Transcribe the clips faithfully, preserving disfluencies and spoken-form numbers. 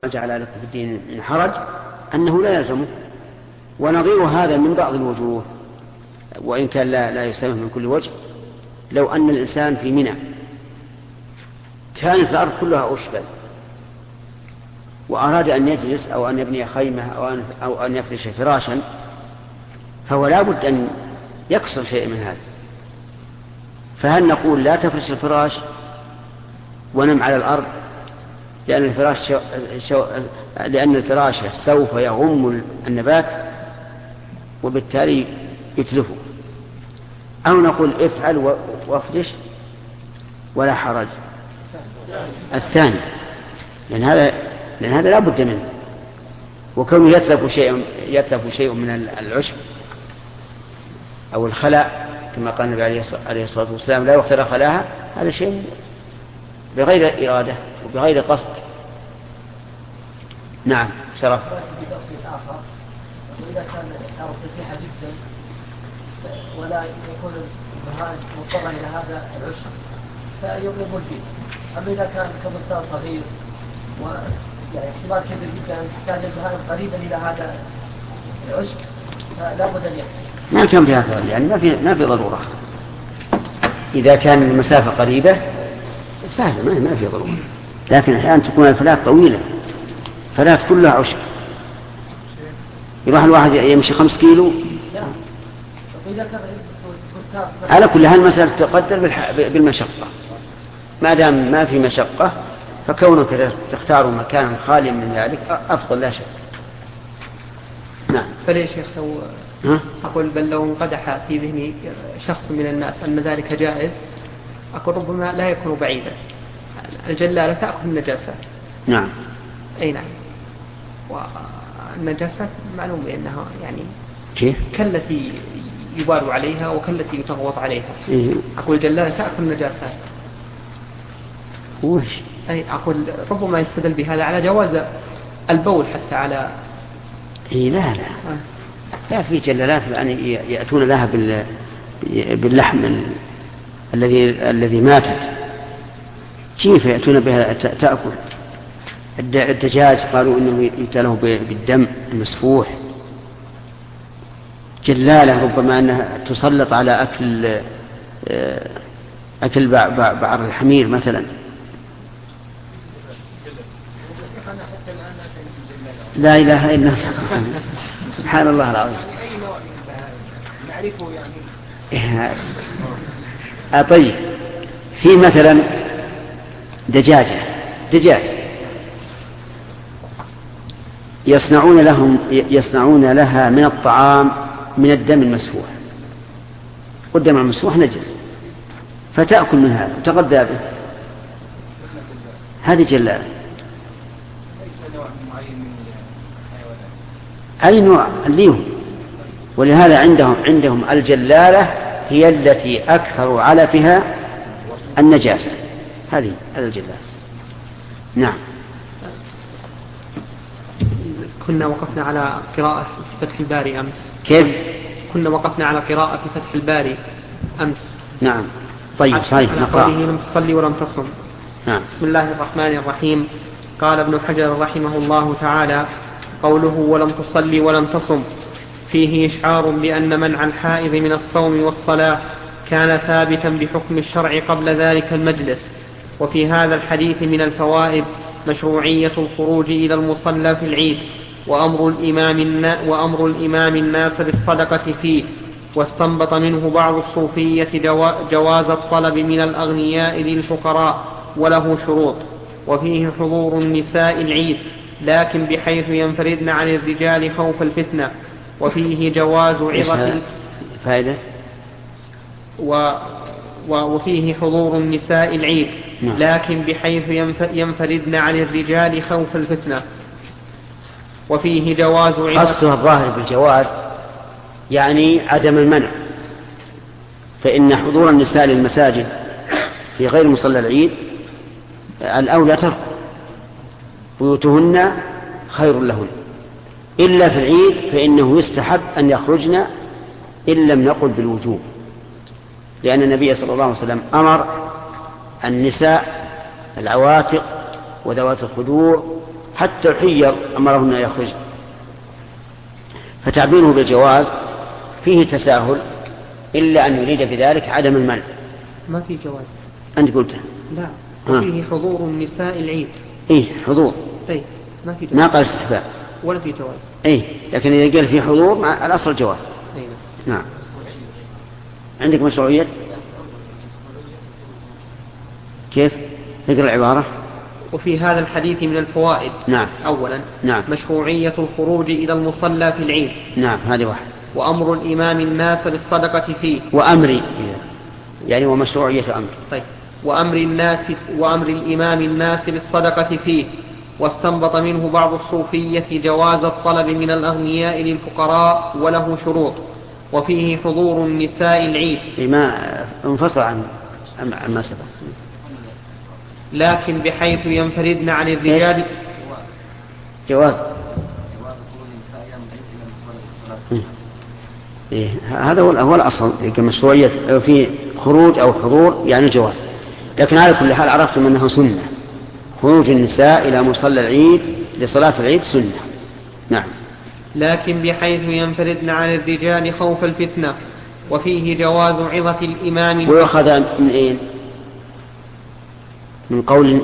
جعل لكم في الدين من حرج أنه لا يلزمه. ونظير هذا من بعض الوجوه وإن كان لا, لا يسمى من كل وجه. لو أن الإنسان في منى كانت الأرض كلها أشبل وأراد أن يجلس أو أن يبني خيمة أو أن, أو أن يفرش فراشا، فهو لا بد أن يكسر شيء من هذا. فهل نقول لا تفرش الفراش ونم على الأرض لأن الفراش شو... شو... لأن الفراش سوف يغم النبات وبالتالي يتلفه، أو نقول افعل وافرش ولا حرج؟ الثاني، لأن هذا لأن هذا لا بد منه، وكونه يتلف شيء يتلف شيء من العشب أو الخلاء كما قال النبي عليه الصلاة والسلام لا يغتر خلاها، هذا شيء بغير إرادة وبغير قصد. نعم شرف. وإذا كان الأرض فسيحة جدا ولا يكون البهائم مضطرة إلى هذا العشب فيقلبون فيه. أما إذا كان كبستان صغير ويعني احتمال كبير جدا أن تحتاج البهائم قريبا إلى هذا العشب فلا بد أن يكفي. ما كان فيها فرق، يعني ما في ما في ضرورة. إذا كان المسافة قريبة سهلة ما ما في ضرورة، لكن أحيانا تكون الفلات طويلة، فلات كلها عشب، يروح الواحد يمشي خمس كيلو. على كل هذه المسألة تقدر بالمشقة، ما دام ما في مشقة فكونك تختار مكانا خاليا من ذلك أفضل لا شك. نعم. فليش يا شيخ لو أقول بل لو انقدح في ذهني شخص من الناس أن ذلك جائز، أقول ربما لا يكون بعيدا، الجلالة تأكل النجاسات. نعم. أي نعم. والنجاسات معلوم بأنها يعني كيف؟ كالتي يبال عليها وكالتي يتغوط عليها. إيه؟ أقول الجلالة تأكل النجاسات. وش؟ أي أقول ربما يستدل بهذا على جواز البول حتى على. إيه لا لا. آه. لا في جلالات يعني يأتون لها باللحم الذي الذي ماتت، كيف يأتون بها تأكل؟ الدجاج قالوا إنه يؤتى له بالدم المسفوح. جلالة ربما أنها تسلط على أكل أكل بعر الحمير مثلا. لا إله إلا الله سبحان الله العظيم. نعرفه يعني. آه طيب، في مثلا دجاجة دجاج يصنعون لهم يصنعون لها من الطعام من الدم المسفوح، والدم المسفوح نجس، فتأكل من هذا وتغذى به، هذه جلالة. أي نوع ليهم، ولهذا عندهم عندهم الجلالة هي التي أكثر علفها النجاسة، هذه الجلالة. نعم. كنا وقفنا على قراءة في فتح الباري أمس. كيف؟ كنا وقفنا على قراءة في فتح الباري أمس. نعم. طيب صحيح نقرأ. لم تصلي ولم تصم. نعم. بسم الله الرحمن الرحيم. قال ابن حجر رحمه الله تعالى: قوله ولم تصلي ولم تصم فيه إشعار بأن منع الحائض من الصوم والصلاة كان ثابتا بحكم الشرع قبل ذلك المجلس. وفي هذا الحديث من الفوائد مشروعية الخروج إلى المصلى في العيد، وأمر الإمام, وأمر الإمام الناس بالصدقة فيه. واستنبط منه بعض الصوفية جواز الطلب من الأغنياء للفقراء وله شروط. وفيه حضور النساء العيد لكن بحيث ينفردن عن الرجال خوف الفتنة. وفيه جواز عظة فائدة و وفيه حضور النساء العيد لكن بحيث ينفردن عن الرجال خوف الفتنة. وفيه جواز عظة. قصدها الظاهر بالجواز يعني عدم المنع، فإن حضور النساء للمساجد في غير مصلى العيد الأولى ترك، بيوتهن خير لهن، إلا في العيد فإنه يستحب أن يخرجن إن لم نقل بالوجوب، لأن النبي صلى الله عليه وسلم أمر النساء العواتق وذوات الخدور حتى الحيض أمرهن يخرج. فتعبيره بالجواز فيه تساهل، إلا أن يريد بذلك عدم المنع. ما في جواز. أنت قلت لا، وفيه حضور النساء العيد. إيه حضور. إيه ما في جواز. ما قال استحباب ولا في جواز. إيه لكن إذا قال في حضور مع الأصل جواز. أيه. نعم. عندك مشروعية؟ كيف؟ نقرأ العبارة. وفي هذا الحديث من الفوائد. نعم. أولا نعم. مشروعية الخروج إلى المصلى في العيد. نعم هذه واحد. وأمر الإمام الناس بالصدقة فيه. وأمري يعني ومشروعية أمر. طيب. وأمر الناس وأمر الإمام الناس بالصدقة فيه. واستنبط منه بعض الصوفية جواز الطلب من الأغنياء للفقراء وله شروط. وفيه حضور النساء العيد. ما انفصل عن ما سبق. لكن بحيث ينفردن عن الرجال. جواز. إيه هذا هو الأصل كمشروعية في خروج أو حضور يعني جواز. لكن على كل حال عرفتم أنها سنة، خروج النساء إلى مصلى العيد لصلاة العيد سنة. نعم. لكن بحيث ينفردن عن الرجال خوف الفتنة. وفيه جواز عظة الإمام. ويؤخذ من إيه؟ من قول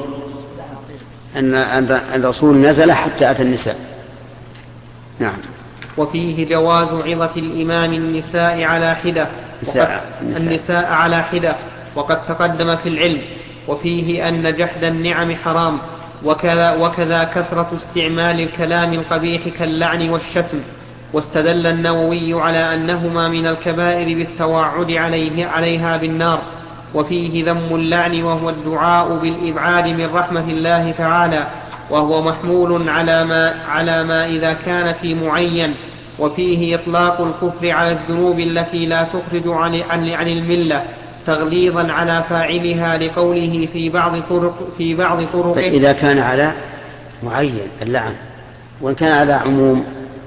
أن الرسول نزل حتى أتى النساء. نعم. وفيه جواز عظة الإمام النساء على حدة. النساء. النساء على حدة وقد تقدم في العلم. وفيه أن جحد النعم حرام. وكذا, وكذا كثرة استعمال الكلام القبيح كاللعن والشتم. واستدل النووي على أنهما من الكبائر بالتوعد عليه عليها بالنار. وفيه ذم اللعن وهو الدعاء بالإبعاد من رحمة الله تعالى، وهو محمول على ما, على ما إذا كان في معين. وفيه إطلاق الكفر على الذنوب التي لا تخرج عن, عن, عن الملة تغليظا على فاعلها لقوله في بعض طرق في بعض طرقه. فإذا كان على معين اللعن وإن كان على عموم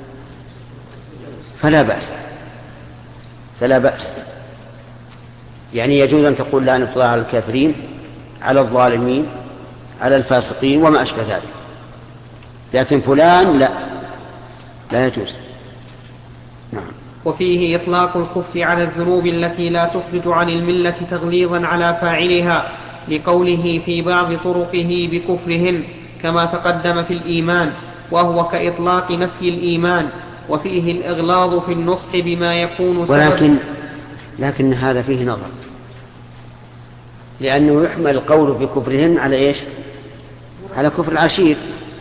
فلا بأس فلا بأس يعني يجوز أن تقول لعنة الله على الكافرين، على الظالمين، على الفاسقين وما أشبه ذلك، لكن فلان لا لا يجوز. نعم. وفيه إطلاق الكفر على الذنوب التي لا تخرج عن الملة تغليظا على فاعلها لقوله في بعض طرقه بكفرهن كما تقدم في الإيمان، وهو كإطلاق نفي الإيمان. وفيه الإغلاظ في النصح بما يكون سبب. ولكن لكن هذا فيه نظر، لأنه يحمل القول بكفرهن على إيش؟ على كفر العشير.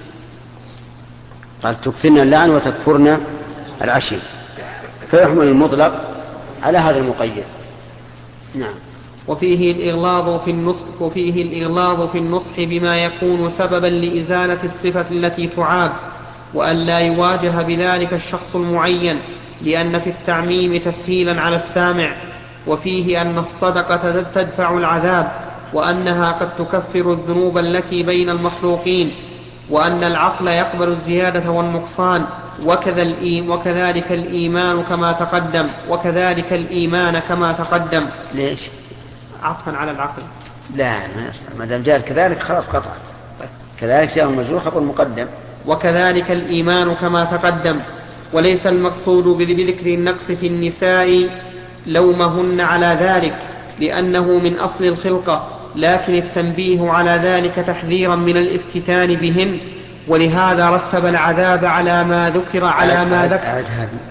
قال تكفرن اللعن وتكفرن العشير، فيحمل المطلق على هذا المقيد. نعم. وفيه الإغلاظ في النصح وفيه الإغلاظ في النصح بما يكون سببا لإزالة الصفة التي تعاب، وأن لا يواجه بذلك الشخص المعين، لأن في التعميم تسهيلا على السامع. وفيه أن الصدقة تدفع العذاب، وأنها قد تكفر الذنوب التي بين المخلوقين، وأن العقل يقبل الزيادة والنقصان، وكذا الإيم وكذلك الإيمان كما تقدم وكذلك الإيمان كما تقدم. ليش؟ عطفا على العقل. لا ما دام جاء كذلك خلاص قطع. كذلك جاء المجرور خبر مقدم. وكذلك الإيمان كما تقدم. وليس المقصود بذكر النقص في النساء لومهن على ذلك لأنه من أصل الخلقة، لكن التنبيه على ذلك تحذيرا من الافتتان بهن، ولهذا رتب العذاب على ما ذكر على ما ذكر.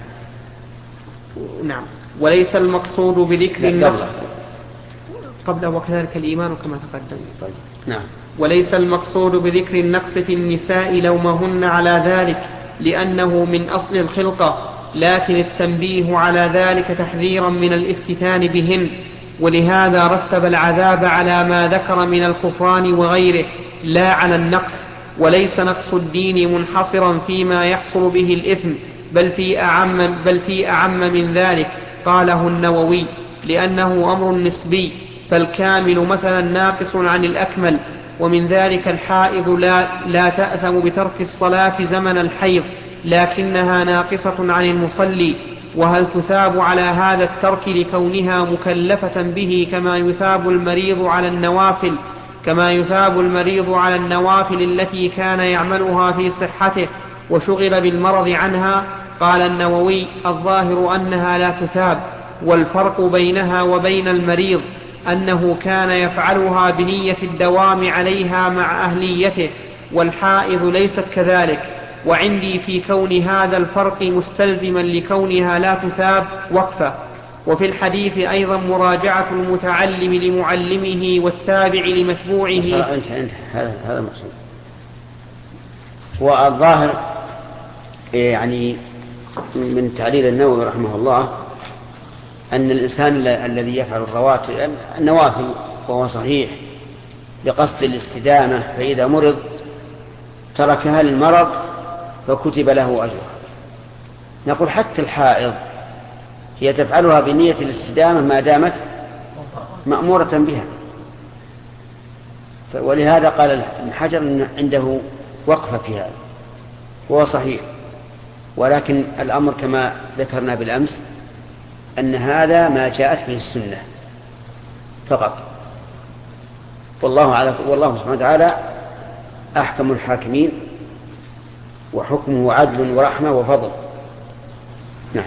نعم. وليس المقصود بذكر النقص قبل وكذلك الإيمان كما تقدم. طيب. نعم. وليس المقصود بذكر النقص في النساء لومهن على ذلك لأنه من أصل الخلقة، لكن التنبيه على ذلك تحذيرا من الافتتان بهن، ولهذا رتب العذاب على ما ذكر من الكفران وغيره لا على النقص. وليس نقص الدين منحصرا فيما يحصل به الإثم، بل في أعم, بل في أعم من ذلك، قاله النووي، لأنه أمر نسبي، فالكامل مثلا ناقص عن الأكمل. ومن ذلك الحائض لا, لا تأثم بترك الصلاة زمن الحيض، لكنها ناقصة عن المصلي. وهل تثاب على هذا الترك لكونها مكلفة به كما يثاب المريض على النوافل؟ كما يثاب المريض على النوافل التي كان يعملها في صحته وشغل بالمرض عنها. قال النووي: الظاهر أنها لا تثاب، والفرق بينها وبين المريض أنه كان يفعلها بنية الدوام عليها مع أهليته، والحائض ليست كذلك. وعندي في كون هذا الفرق مستلزما لكونها لا تثاب وقفة. وفي الحديث أيضا مراجعة المتعلم لمعلمه والتابع لمتبوعه. انت انت هذا هذا مقصود. والظاهر يعني من تعليل النووي رحمه الله أن الإنسان الذي يفعل الرواتب النوافل وهو صحيح بقصد الاستدامة، فإذا مرض تركها للمرض فكتب له أجر. نقول حتى الحائض هي تفعلها بنية الاستدامة ما دامت مأمورة بها. ولهذا قال ابن حجر إن عنده وقفة في هذا، وهو صحيح. ولكن الأمر كما ذكرنا بالأمس أن هذا ما جاءت به السنة فقط. والله على والله سبحانه وتعالى أحكم الحاكمين، وحكمه عدل ورحمة وفضل. نعم.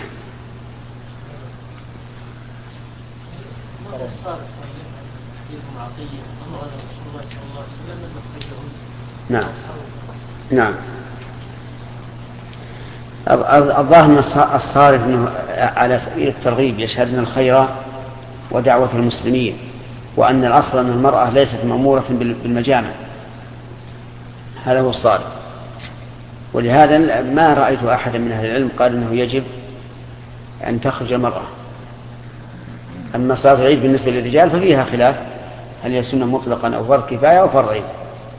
نعم نعم. الظاهر أن الصارف على سبيل الترغيب يشهدن الخير ودعوة المسلمين، وأن الأصل أن المرأة ليست مأمورة بالمجامع. هذا هو الصارف. ولهذا ما رأيت أحدا من أهل العلم قال أنه يجب أن تخرج المرأة. أما صلاة العيد بالنسبة للرجال ففيها خلاف، هل هي سنة مطلقا أو فرض كفاية أو فرض عين.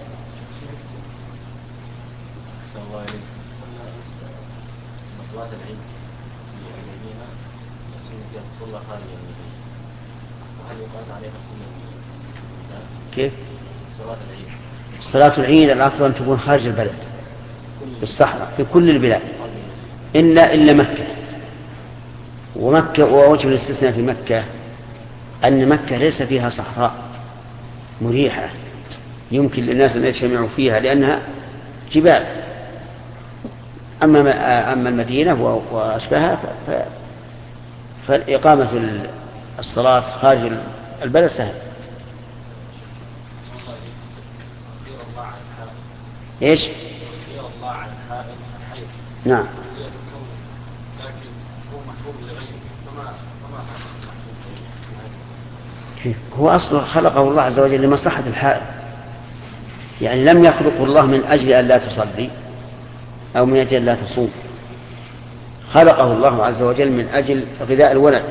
كيف؟ صلاة العيد الأفضل أن تكون خارج البلد في الصحراء في كل البلاد إلا إلا مكة. ومكة ووجه الاستثناء في مكة أن مكة ليس فيها صحراء مريحة يمكن للناس أن يجتمعوا فيها لأنها جبال. أما أما المدينة وأشبهها فالإقامة الصلاة خارج البلد سهل. إيش؟ نعم. هو أصله خلقه الله عز وجل لمصلحة الحائض، يعني لم يخلق الله من أجل أن لا تصلي أو من أجل أن لا تصوم، خلقه الله عز وجل من أجل غذاء الولد.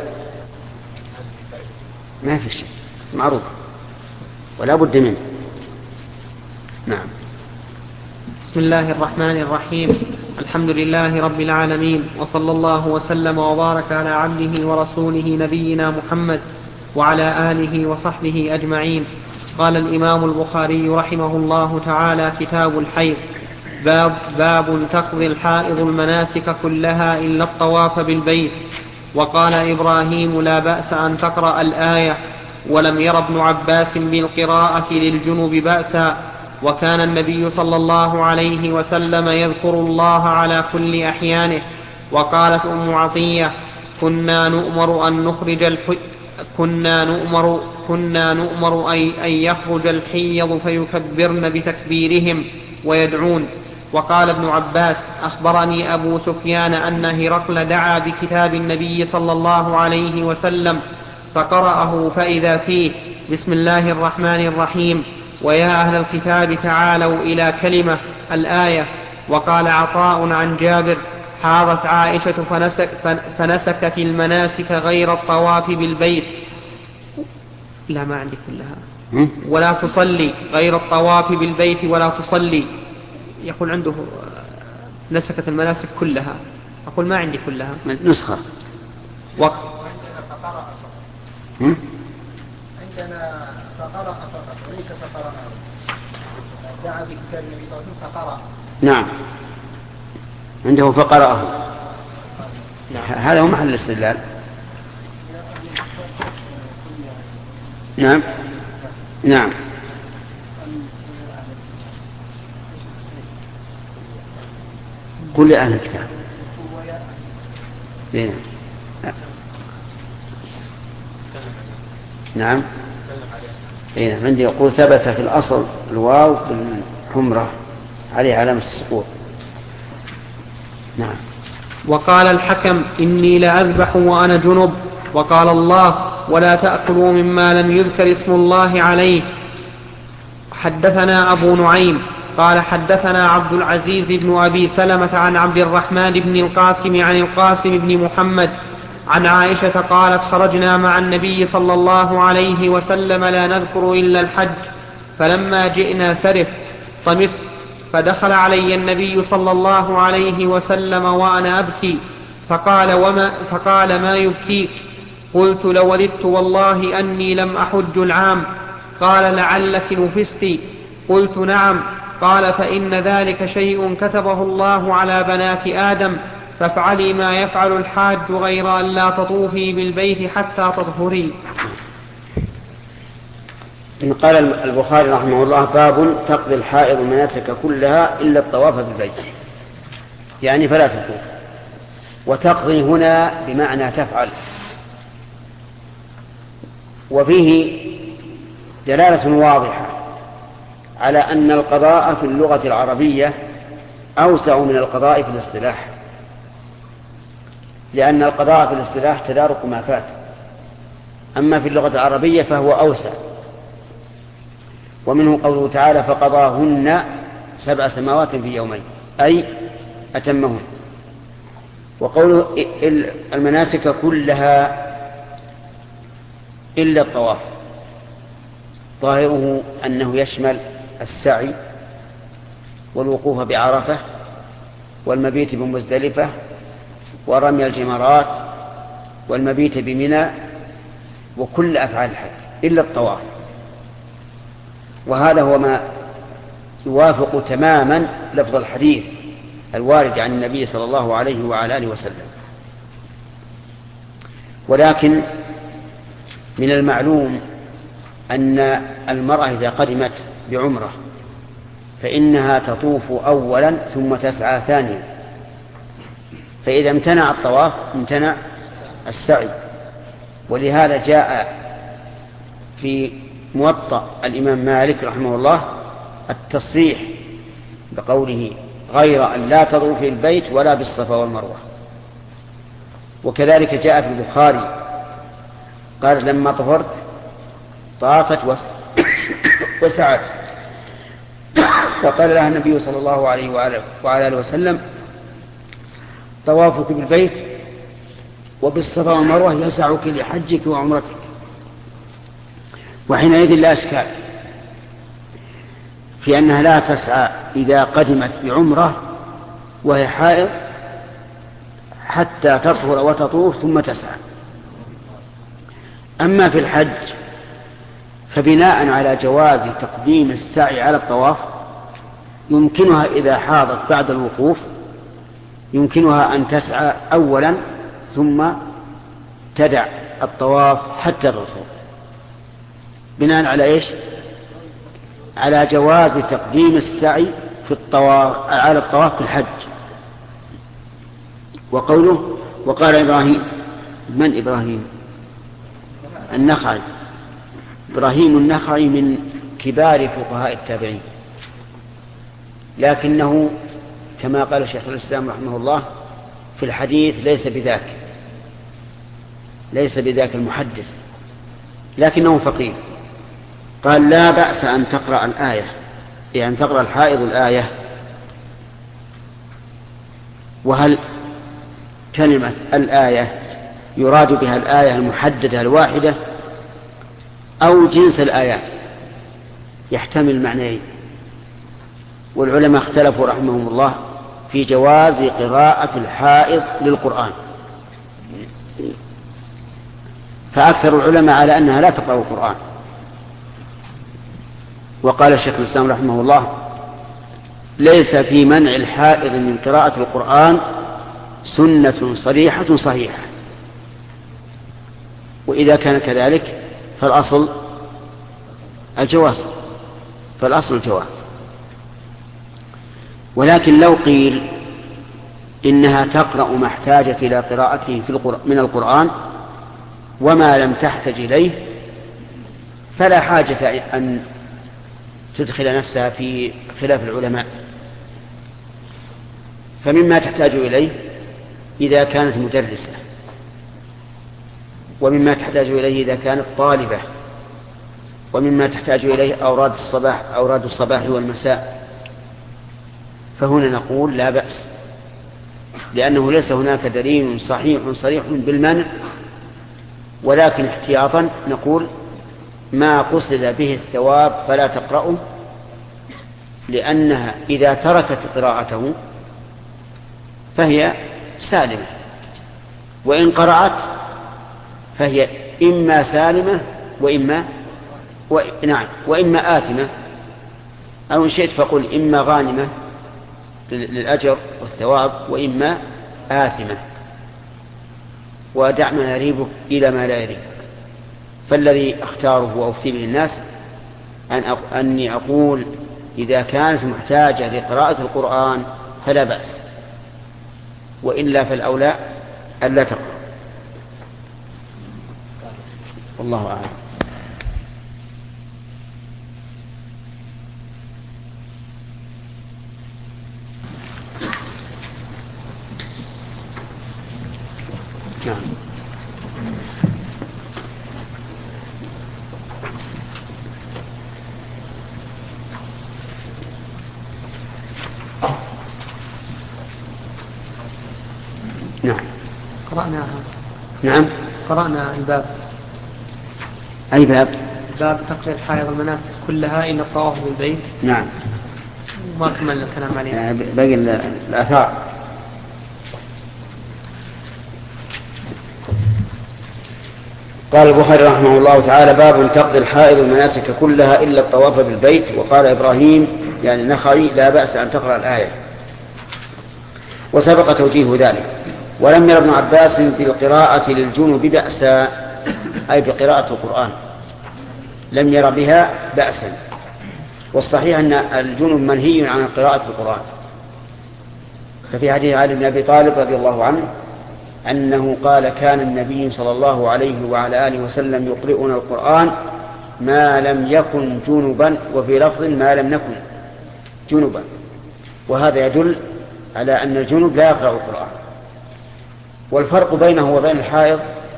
ما في شيء معروف ولا بد منه. نعم. بسم الله الرحمن الرحيم. الحمد لله رب العالمين، وصلى الله وسلم وبارك على عبده ورسوله نبينا محمد وعلى آله وصحبه أجمعين. قال الإمام البخاري رحمه الله تعالى: كتاب الحيض. باب, باب تقضي الحائض المناسك كلها إلا الطواف بالبيت. وقال إبراهيم: لا بأس أن تقرأ الآية. ولم ير ابن عباس بالقراءة للجنب بأسا، وكان النبي صلى الله عليه وسلم يذكر الله على كل أحيانه. وقالت أم عطية: كنا نؤمر أن نخرج الحي كنا نؤمر كنا نؤمر أن يخرج الحيض فيكبرن بتكبيرهم ويدعون. وقال ابن عباس: أخبرني أبو سفيان أن هرقل دعا بكتاب النبي صلى الله عليه وسلم فقرأه فإذا فيه: بسم الله الرحمن الرحيم، ويا أهل الكتاب تعالوا إلى كلمة الآية. وقال عطاء عن جابر: حاضت عائشة فنسك فنسكت المناسك غير الطواف بالبيت. لا ما عندي كلها. ولا تصلي غير الطواف بالبيت ولا تصلي. يقول عنده نسكت المناسك كلها. أقول ما عندي كلها. نسخة. و... عندنا فقرأ فقط وليس فقرأ. دعا بكتاب النبي صلى الله عليه وسلم فقرأ. نعم. عنده فقرأه. هذا هو محل الاستدلال. نعم نعم. قل لأهل الكتاب. بين. نعم. إيه عندي يقول ثبت في الأصل الواو بالحمرة عليه علامة السقوط. نعم. وقال الحكم إني لأذبح وأنا جنب، وقال الله ولا تأكلوا مما لم يذكر اسم الله عليه. حدثنا أبو نعيم قال حدثنا عبد العزيز بن أبي سلمة عن عبد الرحمن بن القاسم عن القاسم بن محمد عن عائشة قالت خرجنا مع النبي صلى الله عليه وسلم لا نذكر إلا الحج، فلما جئنا سرف طمست، فدخل علي النبي صلى الله عليه وسلم وأنا أبكي، فقال, وما فقال ما يبكيك؟ قلت لوددت والله أني لم أحج العام. قال لعلك نفستي؟ قلت نعم. قال فإن ذلك شيء كتبه الله على بنات آدم، فافعلي ما يفعل الحاج غير أن لا تطوفي بالبيت حتى تطهري. إن قال البخاري رحمه الله باب تقضي الحائض المناسك كلها إلا الطواف بالبيت، يعني فلا تطوف. وتقضي هنا بمعنى تفعل، وفيه دلالة واضحة على أن القضاء في اللغة العربية أوسع من القضاء في الاصطلاح، لأن القضاء في الاصطلاح تدارك ما فات، أما في اللغة العربية فهو أوسع. ومنه قوله تعالى فقضاهن سبع سماوات في يومين، أي أتمهن. وقوله المناسك كلها إلا الطواف، ظاهره أنه يشمل السعي والوقوف بعرفة والمبيت بمزدلفة ورمي الجمرات والمبيت بمنى وكل أفعال الحج إلا الطواف. وهذا هو ما يوافق تماما لفظ الحديث الوارد عن النبي صلى الله عليه وعلى آله وسلم. ولكن من المعلوم أن المرأة إذا قدمت بعمرة فإنها تطوف أولا ثم تسعى ثانيا، فإذا امتنع الطواف امتنع السعي. ولهذا جاء في موطأ الإمام مالك رحمه الله التصريح بقوله غير أن لا تطوف في البيت ولا بالصفا والمروة. وكذلك جاء في البخاري قال لما طهرت طافت وسعت، فقال لها النبي صلى الله عليه وعلى آله وسلم طوافك بالبيت وبالصفا والمروة يسعك لحجك وعمرتك. وحينئذ لا أشكال في أنها لا تسعى إذا قدمت بعمرة وهي حائض حتى تطهر وتطوف ثم تسعى. أما في الحج فبناء على جواز تقديم السعي على الطواف يمكنها إذا حاضت بعد الوقوف يمكنها أن تسعى أولا ثم تدع الطواف حتى الرسول، بناء على إيش؟ على جواز تقديم السعي في الطواف على الطواف في الحج. وقوله وقال إبراهيم، من إبراهيم؟ النخعي، إبراهيم النخعي من كبار فقهاء التابعين، لكنه كما قال شيخ الإسلام رحمه الله في الحديث ليس بذاك ليس بذاك المحدث، لكنه فقيه. قال لا بأس أن تقرأ الآية، يعني تقرأ الحائض الآية. وهل كلمة الآية يراد بها الآية المحددة الواحدة أو جنس الآيات؟ يحتمل معنيين، والعلماء اختلفوا رحمهم الله في جواز قراءة الحائض للقرآن، فأكثر العلماء على أنها لا تقرأ القرآن. وقال الشيخ الإسلام رحمه الله ليس في منع الحائض من قراءة القرآن سنة صريحة صحيحة، وإذا كان كذلك فالأصل الجواز فالأصل الجواز. ولكن لو قيل إنها تقرأ ما احتاجت إلى قراءته في القرآن من القرآن، وما لم تحتج إليه فلا حاجة أن تدخل نفسها في خلاف العلماء. فمما تحتاج إليه إذا كانت مدرسة، ومما تحتاج إليه إذا كانت طالبة، ومما تحتاج إليه أوراد الصباح أوراد الصباح والمساء، فهنا نقول لا بأس، لأنه ليس هناك دليل صحيح صريح بالمنع، ولكن احتياطا نقول ما قصد به الثواب فلا تقرأه، لأنها إذا تركت قراءته فهي سالمة، وإن قرأت فهي إما سالمة وإما و... نعم وإما آثمة، أو إن شئت فقل إما غانمة للأجر والثواب وإما آثمة. ودع ما يريبك إلى ما لا يريبك. فالذي أختاره وأفتي به الناس أن أق... أني أقول إذا كانت محتاجة لقراءة القرآن فلا بأس، وإلا فالأولى ألا تقرأ. والله أعلم. نعم. نعم. قرأناها. نعم. قرأنا الباب. أي باب؟ باب تقضي الحائض المناسك كلها إلا الطواف بالبيت. نعم. ما كملنا الكلام عليه. يعني باقي الآثار. قال البخاري رحمه الله تعالى: باب تقضي الحائض المناسك كلها إلا الطواف بالبيت. وقال إبراهيم يعني النخعي: لا بأس أن تقرأ الآية. وسبق توجيه ذلك. ولم ير ابن عباس بالقراءة للجنوب بأسا، أي بقراءة القرآن لم ير بها بأسا. والصحيح أن الجنوب منهي عن قراءة القرآن. ففي حديث علي بن أبي طالب رضي الله عنه أنه قال: كان النبي صلى الله عليه وعلى آله وسلم يقرئنا القرآن ما لم يكن جنبا، وفي لفظ ما لم نكن جنبا. وهذا يدل على أن الجنب لا يقرأ القرآن. والفرق بينه وبين الحائض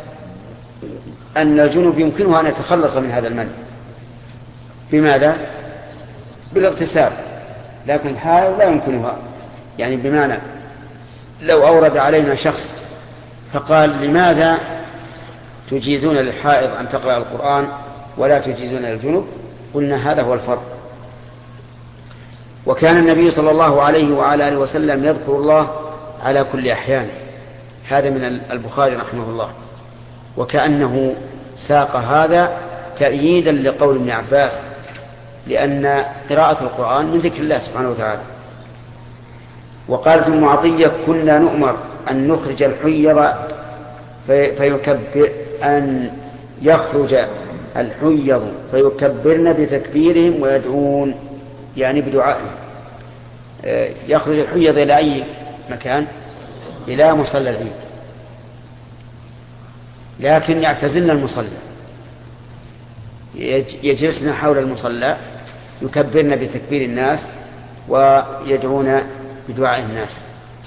أن الجنب يمكنه أن يتخلص من هذا المنع. بماذا؟ بالاغتسال. لكن الحائض لا يمكنها، يعني بمعنى لو أورد علينا شخص فقال: لماذا تجيزون للحائض أن تقرأ القرآن ولا تجيزون للجنب؟ قلنا هذا هو الفرق. وكان النبي صلى الله عليه وعلى آله وسلم يذكر الله على كل أحيان. هذا من البخاري رحمه الله. وكأنه ساق هذا تأييدا لقول ابن عباس، لأن قراءة القرآن من ذكر الله سبحانه وتعالى. وقالت ام عطية: كنا نؤمر أن نخرج الحيض فيكبر أن يخرج الحيض فيكبرن بتكبيرهم ويدعون، يعني بدعائهم. يخرج الحيض إلى أي مكان؟ إلى مصلى العيد، لكن يعتزلن المصلى، يجلسن حول المصلى يكبرن بتكبير الناس ويدعون بدعاء الناس.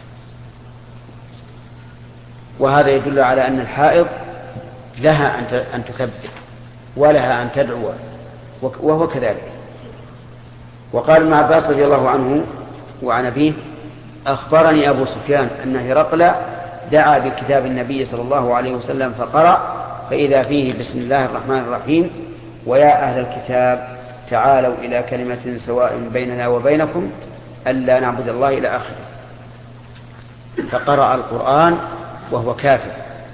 وهذا يدل على أن الحائض لها أن تكبر ولها أن تدعو، وهو كذلك. وقال ابن عباس رضي الله عنه وعن أبيه: أخبرني أبو سفيان أن هرقل دعا بكتاب النبي صلى الله عليه وسلم فقرأ فإذا فيه: بسم الله الرحمن الرحيم، ويا أهل الكتاب تعالوا إلى كلمة سواء بيننا وبينكم ألا نعبد الله إلى آخره. فقرأ القرآن وهو كافر،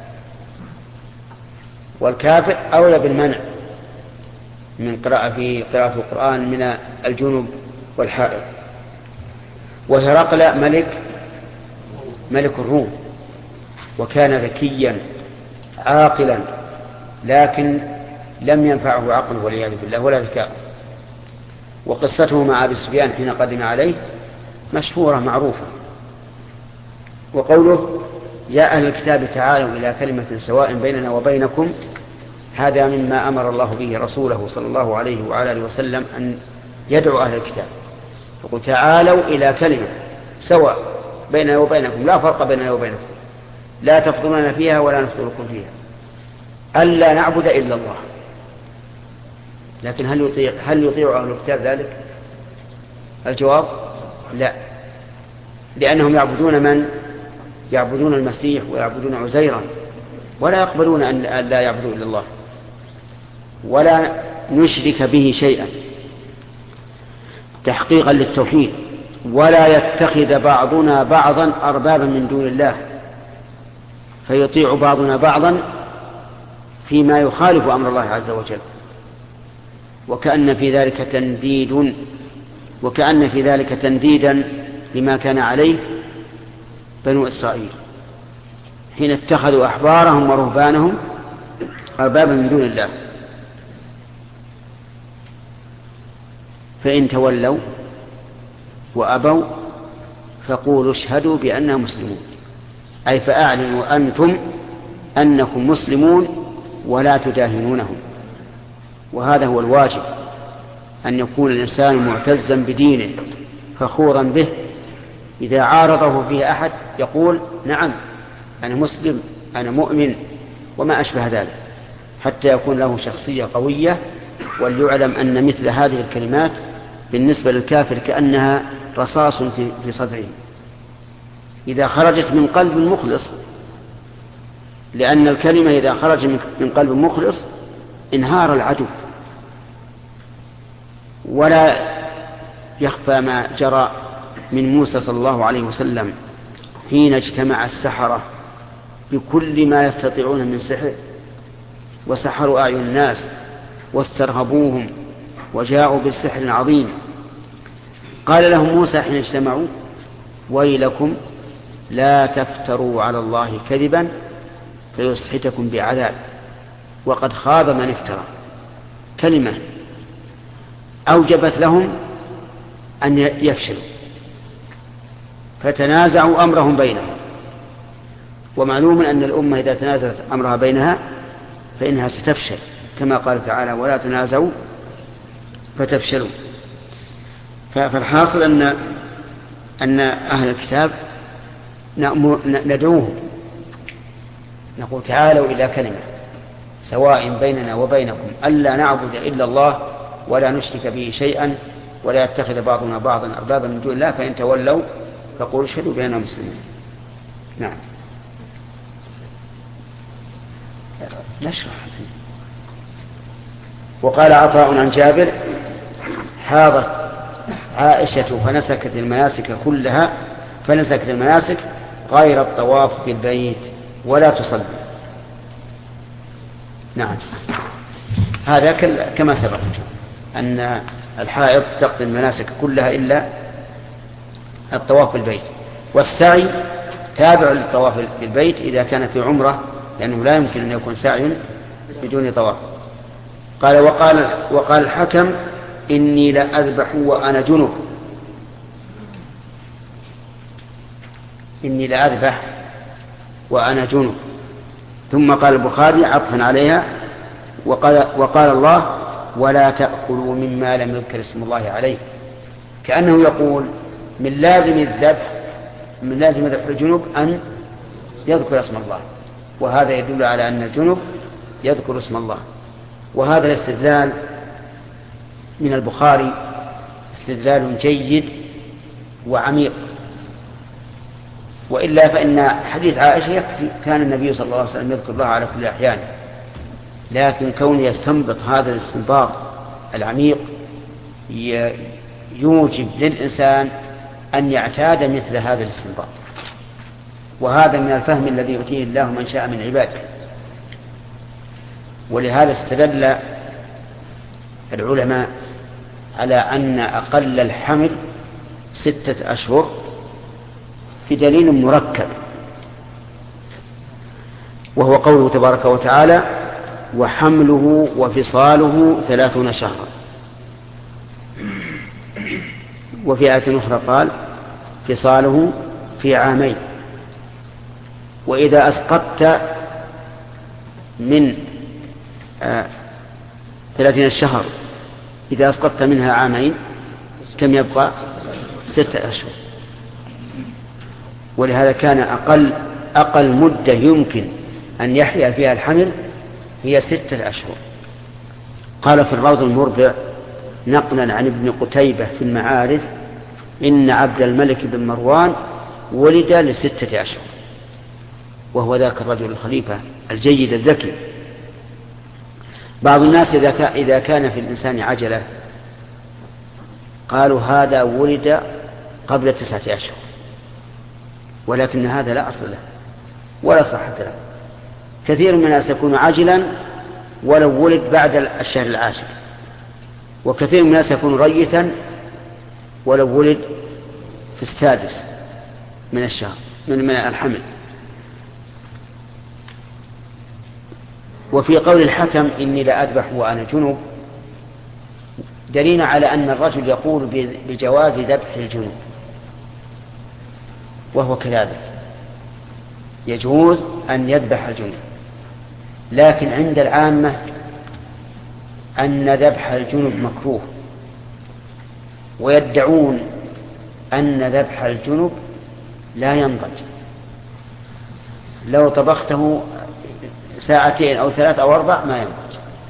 والكافر أولى بالمنع من قراءة في قراءة القرآن من الجنوب والحائض. وهرقل ملك ملك الروم، وكان ذكيا عاقلا، لكن لم ينفعه عقله والعياذ بالله ولا ذكاء. وقصته مع أبي سفيان حين قدم عليه مشهورة معروفة. وقوله يا أهل الكتاب تعالوا إلى كلمة سواء بيننا وبينكم، هذا مما أمر الله به رسوله صلى الله عليه وعلى آله وسلم أن يدعو أهل الكتاب، يقول تعالوا إلى كلمة سواء بيننا وبينكم، لا فرق بيننا وبينكم، لا تفضلون فيها ولا نفضلكم فيها، ألا نعبد إلا الله. لكن هل يطيع هل يطيع أهل الكتاب ذلك؟ الجواب لا، لأنهم يعبدون من؟ يعبدون المسيح ويعبدون عزيرا، ولا يقبلون أن لا يعبدوا إلا الله ولا نشرك به شيئا تحقيقا للتوحيد، ولا يتخذ بعضنا بعضا أربابا من دون الله فيطيع بعضنا بعضا فيما يخالف أمر الله عز وجل. وكأن في ذلك تنديد وكأن في ذلك تنديدا لما كان عليه بنو إسرائيل حين اتخذوا أحبارهم ورهبانهم أربابا من دون الله. فإن تولوا وأبوا فقولوا اشهدوا بأننا مسلمون، أي فأعلنوا أنتم أنكم مسلمون ولا تداهنونهم. وهذا هو الواجب، أن يكون الإنسان معتزا بدينه فخورا به، إذا عارضه فيه أحد يقول نعم أنا مسلم أنا مؤمن وما أشبه ذلك، حتى يكون له شخصية قوية. وليعلم أن مثل هذه الكلمات بالنسبة للكافر كأنها رصاص في صدره إذا خرجت من قلب مخلص، لأن الكلمة إذا خرج من قلب مخلص انهار العدو. ولا يخفى ما جرى من موسى صلى الله عليه وسلم حين اجتمع السحرة بكل ما يستطيعون من سحر وسحروا أعين الناس واسترهبوهم وجاءوا بالسحر عظيم. قال لهم موسى حين اجتمعوا ويلكم لا تفتروا على الله كذبا فيسحتكم بعذاب وقد خاب من افترى. كلمة أوجبت لهم أن يفشلوا فتنازعوا أمرهم بينهم. ومعلوم أن الأمة إذا تنازلت أمرها بينها فإنها ستفشل، كما قال تعالى ولا تنازعوا فتفشلوا. فالحاصل أن أن أهل الكتاب ندعوهم نقول تعالوا إلى كلمة سواء بيننا وبينكم ألا نعبد إلا الله ولا نشرك به شيئا ولا يتخذ بعضنا بعضا أربابا من دون الله، فإن تولوا فقولوا اشهدوا بأننا مسلمون. نعم نشرح. وقال عطاء عن جابر حاضت عائشة فنسكت المناسك كلها فنسكت المناسك غير الطواف بالبيت ولا تصلي. نعم هذا كما سبق أن الحائض تقضي المناسك كلها إلا الطواف بالبيت، والسعي تابع للطواف بالبيت إذا كان في عمره، لأنه لا يمكن أن يكون سعي بدون طواف. قال وقال, وقال الحكم إني لأذبح وأنا جنب، إني لأذبح وأنا جنب. ثم قال البخاري عطفا عليها وقال, وقال الله ولا تأكلوا مما لم يذكر اسم الله عليه، كأنه يقول من لازم الذبح من لازم ذبح الجنوب أن يذكر اسم الله، وهذا يدل على أن الجنوب يذكر اسم الله. وهذا الاستدلال من البخاري استدلال جيد وعميق، وإلا فإن حديث عائشة يكفي، كان النبي صلى الله عليه وسلم يذكر الله على كل أحيان، لكن كون يستنبط هذا الاستنباط العميق يوجب للإنسان أن يعتاد مثل هذا الاستنباط، وهذا من الفهم الذي يؤتيه الله من شاء من عباده. ولهذا استدل العلماء على أن أقل الحمل ستة أشهر في دليل مركب، وهو قوله تبارك وتعالى وحمله وفصاله ثلاثون شهرا. وفي آية أخرى قال فصاله في عامين، وإذا أسقطت من آه ثلاثين الشهر إذا أسقطت منها عامين كم يبقى؟ ستة أشهر. ولهذا كان أقل أقل مدة يمكن أن يحيا فيها الحمل هي ستة أشهر. قال في الروض المربع نقلا عن ابن قتيبة في المعارف إن عبد الملك بن مروان ولد لستة أشهر، وهو ذاك الرجل الخليفة الجيد الذكي. بعض الناس إذا كان في الإنسان عجلة قالوا هذا ولد قبل تسعة أشهر، ولكن هذا لا أصل له ولا صحة له. كثير من الناس يكون عاجلا ولو ولد بعد الشهر العاشر، وكثير من الناس يكون ريثا ولو ولد في السادس من الشهر من الحمل. وفي قول الحكم إني لا أذبح وأنا جنب دليل على أن الرجل يقول بجواز ذبح الجنب، وهو كذلك يجوز أن يذبح الجنب، لكن عند العامة أن ذبح الجنب مكروه، ويدعون أن ذبح الجنب لا ينضج، لو طبخته ساعتين أو ثلاث أو أربع ما ينضج.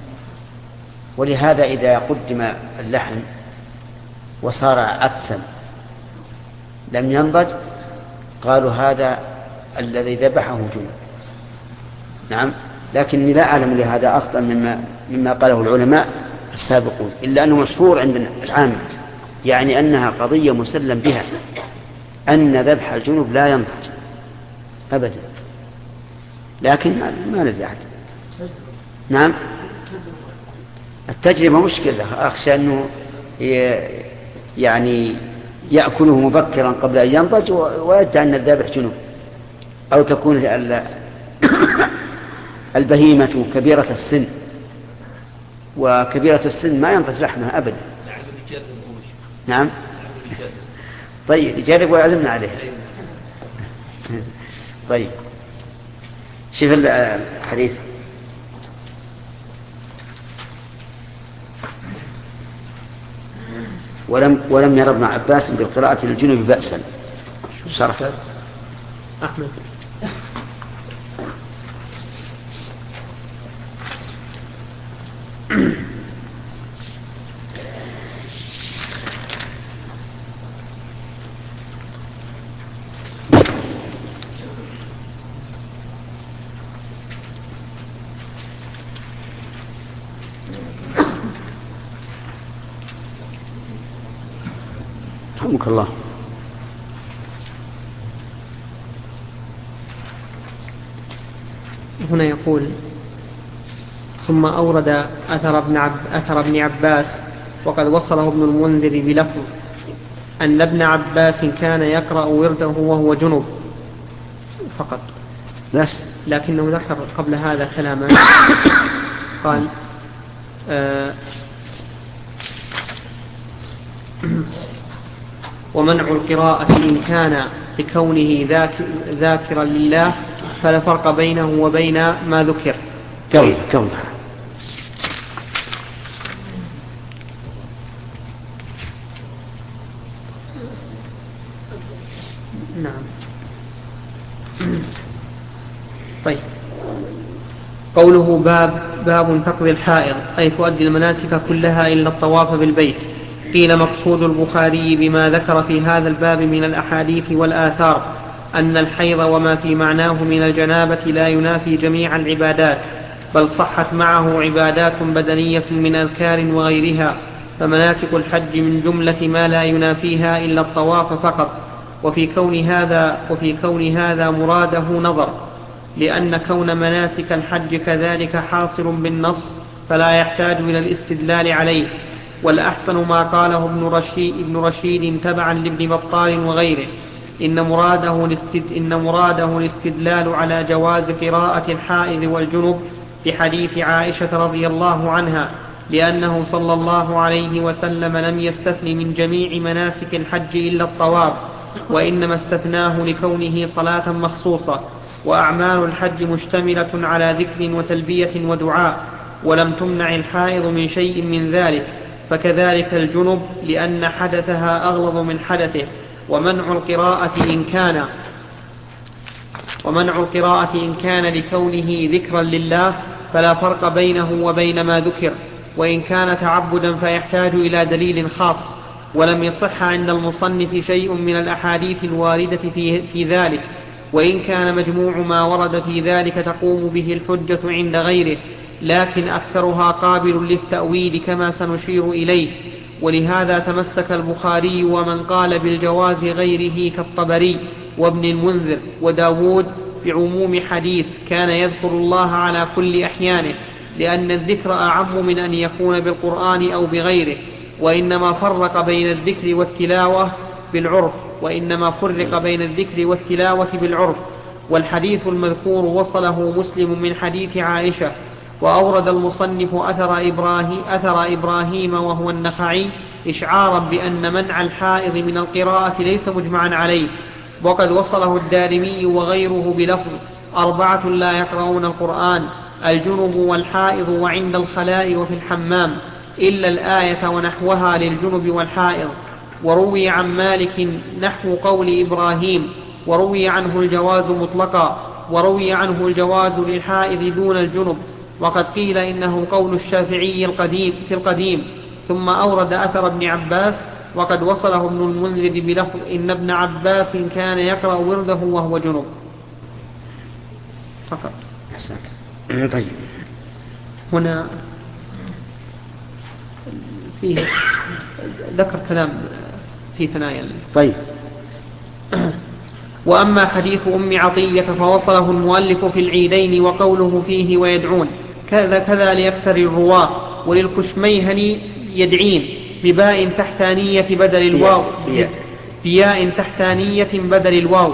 ولهذا إذا قدم اللحم وصار عدسا لم ينضج قالوا هذا الذي ذبحه جنب. نعم، لكني لا أعلم لهذا أصلا مما, مما قاله العلماء السابقون، إلا أنه مشهور عند العامة، يعني أنها قضية مسلم بها أن ذبح الجنب لا ينضج أبدا، لكن ما ندري أحد. نعم، التجربة مشكلة، أخشى أنه يعني يأكله مبكرا قبل أن ينضج ويدعي أن الذبح جنب، أو تكون البهيمة كبيرة السن، وكبيرة السن ما ينضج لحمها أبدا. نعم، طيب يجرب ويعلمنا عليه. طيب شوف الحديث. ولم ولم ير ابن عباس بالقراءة للجنب بأسا. شرح أحمد. رحمك الله. هنا يقول ثم أورد أثر ابن, عب أثر ابن عباس وقد وصله ابن المنذر بلفظ أن ابن عباس كان يقرأ ورده وهو جنب فقط، بس لكنه ذكر قبل هذا كلاما قال آه ومنع القراءة إن كان بكونه ذاكرا لله فلا فرق بينه وبين ما ذكر. كوي كوي نعم. طيب، قوله باب باب تقضي الحائض أي تؤدي المناسك كلها إلا الطواف بالبيت. قيل مقصود البخاري بما ذكر في هذا الباب من الأحاديث والآثار أن الحيض وما في معناه من الجنابة لا ينافي جميع العبادات، بل صحت معه عبادات بدنية من أذكار وغيرها، فمناسك الحج من جملة ما لا ينافيها إلا الطواف فقط. وفي كون هذا وفي كون هذا مراده نظر، لأن كون مناسك الحج كذلك حاصل بالنص فلا يحتاج إلى الاستدلال عليه. والأحسن ما قاله ابن رشيد, ابن رشيد تبعا لابن بطال وغيره، إن مراده, الاستد إن مراده الاستدلال على جواز قراءة الحائض والجنب بحديث عائشة رضي الله عنها، لأنه صلى الله عليه وسلم لم يستثن من جميع مناسك الحج إلا الطواف، وإنما استثناه لكونه صلاة مخصوصة. وأعمال الحج مشتملة على ذكر وتلبية ودعاء، ولم تمنع الحائض من شيء من ذلك، فكذلك الجنب لأن حدثها أغلظ من حدثه. ومنع القراءة إن كان ومنع القراءة إن كان لكونه ذكرا لله فلا فرق بينه وبين ما ذكر، وإن كان تعبدا فيحتاج إلى دليل خاص. ولم يصح عند المصنف شيء من الأحاديث الواردة في, في ذلك، وإن كان مجموع ما ورد في ذلك تقوم به الحجة عند غيره، لكن أكثرها قابل للتأويل كما سنشير إليه. ولهذا تمسك البخاري ومن قال بالجواز غيره كالطبري وابن المنذر وداود بعموم حديث كان يذكر الله على كل أحيانه، لأن الذكر أعم من أن يكون بالقرآن أو بغيره، وإنما فرق بين الذكر والتلاوة بالعرف وإنما فرق بين الذكر والتلاوة بالعرف. والحديث المذكور وصله مسلم من حديث عائشة. وأورد المصنف أثر إبراهيم, أثر إبراهيم وهو النخعي إشعارا بأن منع الحائض من القراءة ليس مجمعا عليه، وقد وصله الدارمي وغيره بلفظ أربعة لا يقرؤون القرآن: الجنب والحائض وعند الخلاء وفي الحمام، إلا الآية ونحوها للجنب والحائض. وروي عن مالك نحو قول إبراهيم، وروي عنه الجواز مطلقا، وروي عنه الجواز للحائض دون الجنب، وقد قيل إنه قول الشافعي القديم في القديم. ثم أورد أثر ابن عباس، وقد وصله ابن المنذر بلفظ إن ابن عباس كان يقرأ ورده وهو جنب فقط. طيب، هنا فيه ذكر كلام في ثنايا. طيب. وأما حديث أم عطية فوصله المؤلف في العيدين وقوله فيه ويدعون كذا كذا لأكثر الرواة. وللكشميهني يدعين بباء تحتانية بدل الواو بياء تحتانية بدل الواو.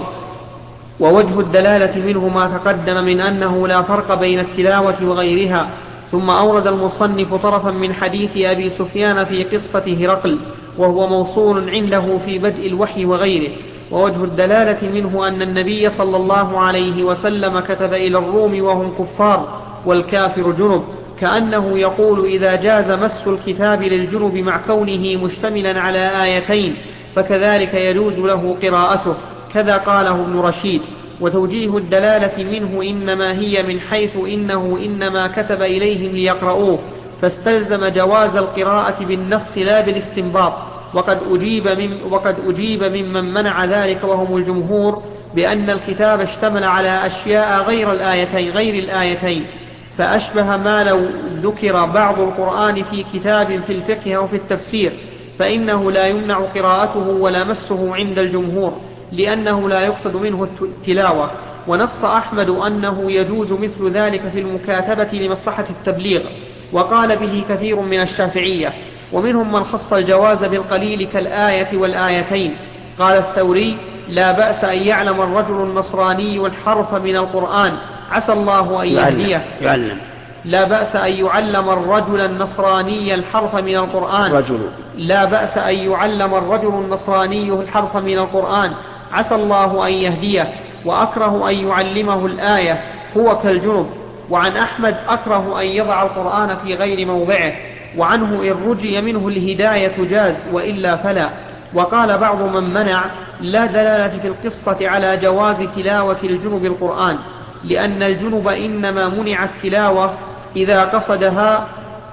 ووجه الدلالة منه ما تقدم من أنه لا فرق بين التلاوة وغيرها. ثم أورد المصنف طرفا من حديث أبي سفيان في قصة هرقل، وهو موصول عنده في بدء الوحي وغيره. ووجه الدلالة منه أن النبي صلى الله عليه وسلم كتب إلى الروم وهم كفار والكافر جنب، كأنه يقول إذا جاز مس الكتاب للجنب مع كونه مشتملا على آيتين فكذلك يجوز له قراءته، كذا قاله ابن رشيد. وتوجيه الدلالة منه إنما هي من حيث إنه إنما كتب إليهم ليقرؤوه، فاستلزم جواز القراءة بالنص لا بالاستنباط. وقد أجيب, من وقد أجيب ممن منع ذلك وهم الجمهور بأن الكتاب اشتمل على أشياء غير الآيتين, غير الآيتين فأشبه ما لو ذكر بعض القرآن في كتاب في الفقه أو في التفسير، فإنه لا يمنع قراءته ولا مسه عند الجمهور، لأنه لا يقصد منه التلاوة. ونص أحمد أنه يجوز مثل ذلك في المكاتبة لمصلحة التبليغ، وقال به كثير من الشافعية، ومنهم من خص الجواز بالقليل كالآية والآيتين. قال الثوري لا بأس أن يعلم الرجل النصراني الحرف من القرآن عسى الله أن يهديه. يعلم. لا بأس أن يعلم الرجل النصراني الحرف من القرآن رجل. لا بأس أن يعلم الرجل النصراني الحرف من القرآن عسى الله أن يهديه. وأكره أن يعلمه الآية هو كالجنب. وعن أحمد أكره أن يضع القرآن في غير موضعه، وعنه إن رجي منه الهداية جاز وإلا فلا. وقال بعض من منع لا دلالة في القصة على جواز تلاوة الجنب القرآن، لأن الجنب إنما منع التلاوة إذا قصدها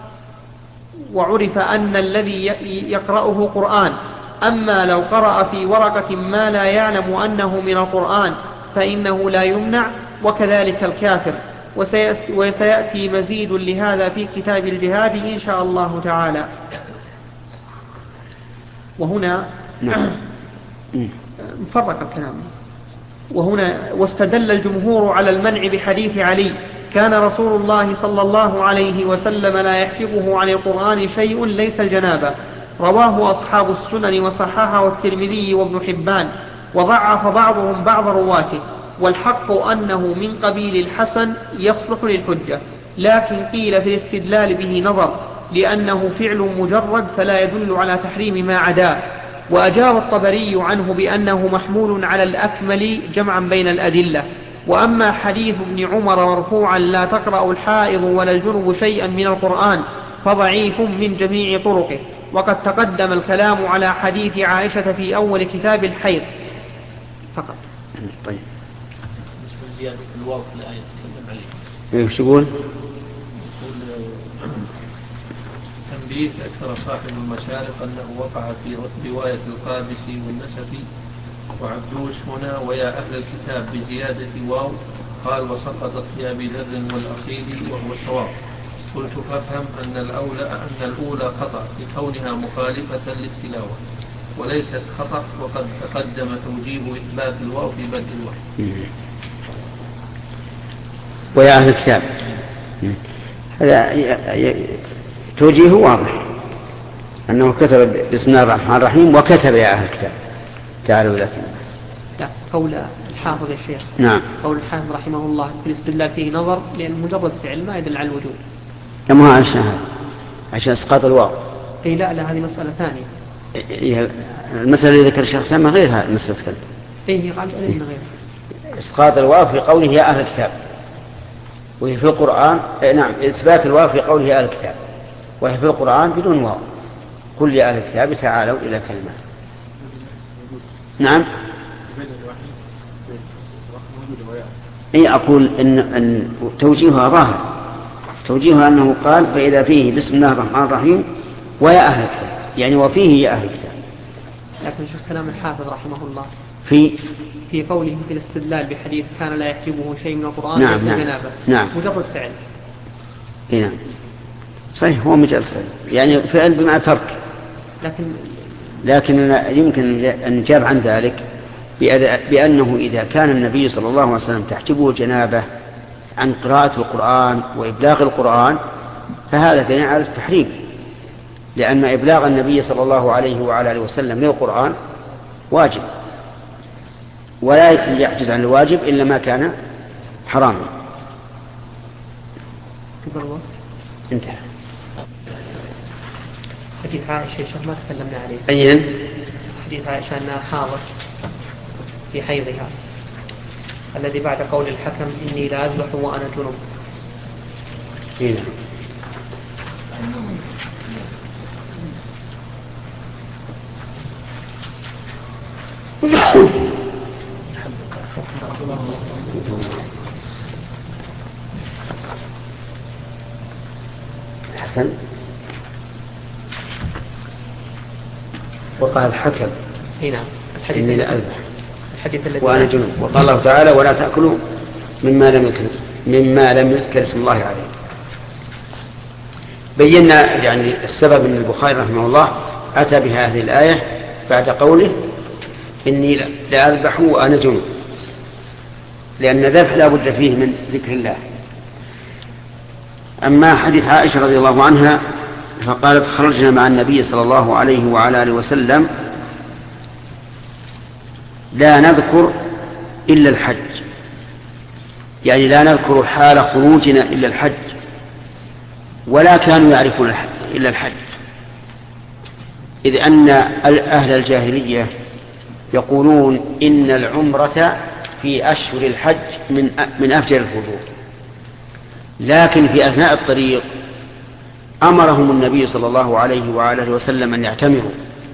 وعرف أن الذي يقرأه قرآن. أما لو قرأ في ورقة ما لا يعلم أنه من القرآن فإنه لا يمنع، وكذلك الكافر. وسيأتي مزيد لهذا في كتاب الجهاد إن شاء الله تعالى. وهنا مفرق الكلام. وهنا واستدل الجمهور على المنع بحديث علي كان رسول الله صلى الله عليه وسلم لا يحفظه عن القرآن شيء ليس الجنابة، رواه أصحاب السنن وصححه الترمذي وابن حبان، وضعف بعضهم بعض رواته. والحق أنه من قبيل الحسن يصلح للحجة، لكن قيل في الاستدلال به نظر، لأنه فعل مجرد فلا يدل على تحريم ما عداه. وأجاب الطبري عنه بأنه محمول على الأكمل جمعا بين الأدلة، وأما حديث ابن عمر مرفوعا لا تقرأ الحائض ولا الجنب شيئا من القرآن فضعيف من جميع طرقه. وقد تقدم الكلام على حديث عائشة في أول كتاب الحيض فقط. طيب. زيادة الواو في الآية تكلم عليه. ايش يقول؟ تنبيه أكثر صاحب المشارق أنه وقع في رواية القابسي والنسفي وعبدوش هنا ويا أهل الكتاب بزيادة واو، قال وسقطت في أبي ذر والأصيلي وهو الصواب. قلت فافهم أن الأولى أن الأولى خطأ لكونها مخالفة للتلاوة وليست خطأ، وقد تقدم توجيه إثبات الواو في بدء الوحي. ويا أهل الكتاب هذا توجيه واضح أنه كتب بسم الله الرحمن الرحيم وكتب يا أهل الكتاب تعالوا لكن لا قول الحافظ يا شيخ. نعم. قول الحافظ رحمه الله في الاستدلال فيه نظر لأن مجرد فعل ما يدل على الوجود. كما عشان هذا عشان اسقاط الواو. اي لا لا هذه مسألة ثانية. المسألة اللي ذكر الشيخ سامة غير هذه المسألة تكلم. ايه قال علمنا غير. اسقاط الواو في قوله يا أهل الكتاب وهي في القرآن. نعم إثبات الواو في قوله يا أهل الكتاب وهي في القرآن بدون واو. قل يا أهل الكتاب تعالوا إلى كلمة. نعم. اي أقول إن, إن توجيهها ظاهر، توجيهها أنه قال فإذا فيه بسم الله الرحمن الرحيم ويا أهل الكتاب يعني وفيه يا أهل الكتاب. لكن شوف كلام الحافظ رحمه الله في في قوله في الاستدلال بحديث كان لا يحجبه شيء من القرآن نعم نعم, نعم مجرد فعل. نعم صحيح هو مجرد فعل يعني فعل بمعنى ترك، لكن لكن يمكن أن نجاب عن ذلك بأنه إذا كان النبي صلى الله عليه وسلم تحجبه جنابه عن قراءة القرآن وإبلاغ القرآن فهذا دليل على التحريم، لأن إبلاغ النبي صلى الله عليه وعلى آله وسلم للقرآن واجب ولا يحجز عن الواجب إلا ما كان حراما. كبر الوقت انتهى. حديث عائشة ما تكلمنا عليه. أين؟ حديث عائشة أنها حاضت في حيضها الذي بعد قول الحكم إني لا أذبح وأنا جنب. هنا حسن وقال الحكم هنا الحديث إني لا أذبح الحديث الذي وأنا جنب. وقال الله تعالى ولا تأكلوا مما لم يذكر مما لم يذكر اسم الله عليه. بينا يعني السبب ان البخاري رحمه الله أتى بهذه الآية بعد قوله إني لا أذبح وأنا جنب، لأن الذبح لا بد فيه من ذكر الله. أما حديث عائشة رضي الله عنها فقالت خرجنا مع النبي صلى الله عليه وعلى آله وسلم لا نذكر إلا الحج، يعني لا نذكر حال خروجنا إلا الحج، ولا كانوا يعرفون إلا الحج، إذ أن أهل الجاهلية يقولون إن العمرة في أشهر الحج من من أفجر الفجور، لكن في أثناء الطريق أمرهم النبي صلى الله عليه وآله وسلم أن يعتمروا،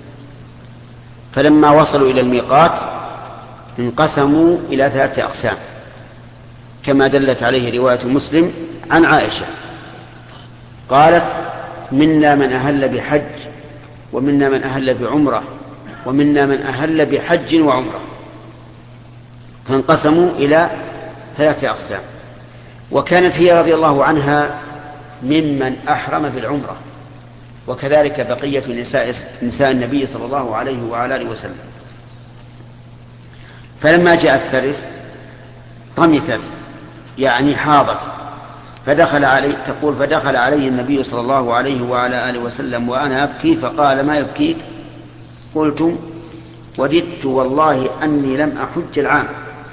فلما وصلوا إلى الميقات انقسموا إلى ثلاثة أقسام كما دلت عليه رواية مسلم عن عائشة، قالت منا من أهل بحج ومنا من أهل بعمرة ومنا من أهل بحج وعمرة، فانقسموا إلى ثلاثة أقسام. وكانت هي رضي الله عنها ممن أحرم بالعمرة، وكذلك بقية نساء, نساء النبي صلى الله عليه وعلى آله وسلم. فلما جاء الثالث طمثت يعني حاضت، فدخل علي تقول فدخل علي النبي صلى الله عليه وعلى آله وسلم وأنا أبكي فقال ما يبكيك؟ قلت وددت والله أني لم أحج العام،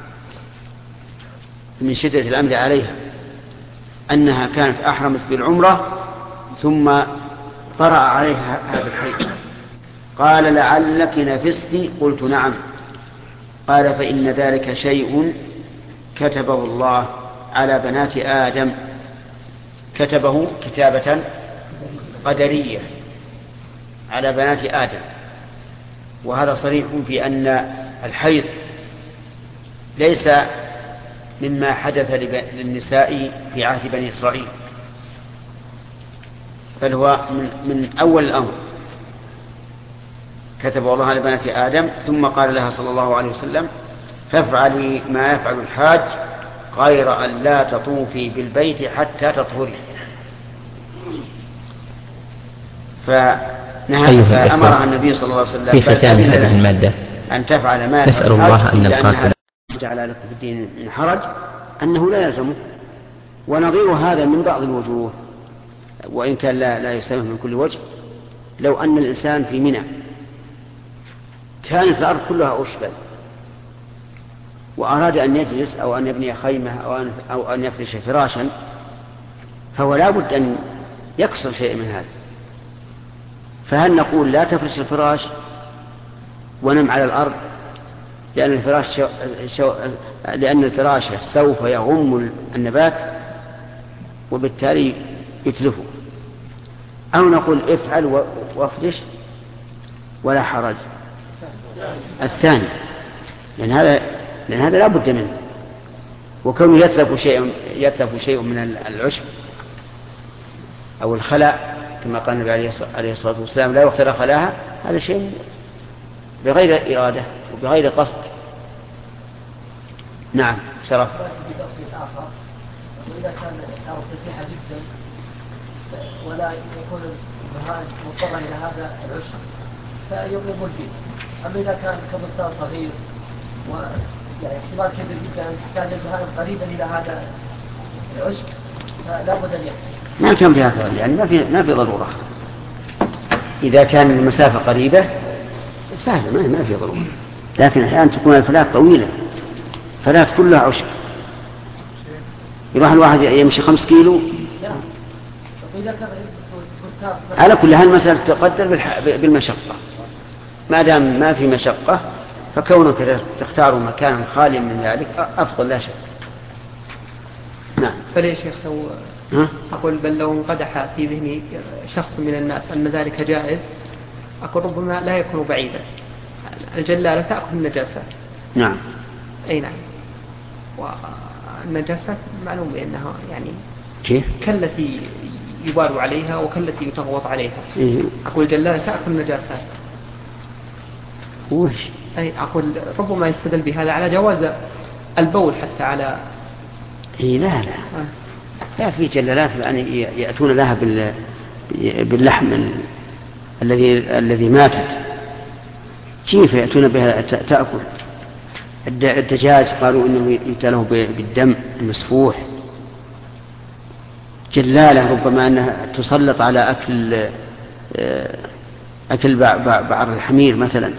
من شدة الأمر عليها أنها كانت أحرمت بالعمرة ثم طرأ عليها هذا الحيض. قال لعلك نفستي؟ قلت نعم. قال فإن ذلك شيء كتبه الله على بنات آدم، كتبه كتابة قدرية على بنات آدم، وهذا صريح في أن الحيض ليس مما حدث للنساء في عهد بني إسرائيل، بل هو من, من أول الأمر. كتب الله على بنات آدم ثم قال لها صلى الله عليه وسلم: فافعلي ما يفعل الحاج غير أن لا تطوفي بالبيت حتى تطهري. فأمرها النبي صلى الله عليه وسلم في ختام هذه المادة أن تفعل ما نسأل الله أن نلقاكم. جعل لكم في الدين من حرج أنه لا يلزمه. ونظير هذا من بعض الوجوه، وإن كان لا, لا يسمح من كل وجه، لو أن الإنسان في منى كانت الأرض كلها أشبل وأراد أن يجلس أو أن يبني خيمة أو أن, أو أن يفرش فراشا، فهو لا بد أن يكسر شيء من هذا. فهل نقول لا تفرش الفراش ونم على الأرض لأن الفراش شو شو لأن الفراش سوف يغم النبات وبالتالي يتلفه، أو نقول افعل وافرش ولا حرج؟ الثاني، لأن هذا لأن هذا لا بد منه، وكونه يتلف شيء يتلف شيء من العشب أو الخلاء كما قال النبي عليه الصلاة والسلام: لا يغتر خلاها، هذا شيء بغير إرادة وبغير قصد. نعم شرف. وإذا كان الأرض فسيحة جدا ولا يكون البهائم مضطرة إلى هذا العشب فيطلب البيت. أما إذا كان كبستان صغير ويعني احتمال كبير جدا أن تحتاج البهائم قريبا إلى هذا العشب فلا بد أن يكفي. ما كان فيها فرق، يعني ما في ما في ضرورة. إذا كان المسافة قريبة سهلة ما ما في ضرورة، لكن أحيانا تكون الفلات طويلة، فلات كلها عشب، يروح الواحد يمشي خمس كيلو. على كل هذه المسألة تقدر بالمشقة، ما دام ما في مشقة فكونك تختار مكانا خاليا من ذلك أفضل لا شك. نعم. فليش يا شيخ لو أقول بل لو انقدح في ذهني شخص من الناس أن ذلك جائز، أقول ربما لا يكون بعيدا. الجلالة تأكل النجاسات. نعم. أي نعم. والنجاسات معلوم بأنها يعني كيف؟ كالتي يبال عليها وكالتي يتغوط عليها. إيه؟ أقول الجلالة تأكل النجاسات. وش؟ أي أقول ربما يستدل بهذا على جواز البول حتى على. إيه لا لا. آه. لا في جلالات يعني يأتون لها باللحم الذي الذي ماتت، كيف يأتون بها تأكل؟ الدجاج قالوا إنه يتله بالدم المسفوح. جلالة ربما أنها تسلط على أكل أكل بعر الحمير مثلا.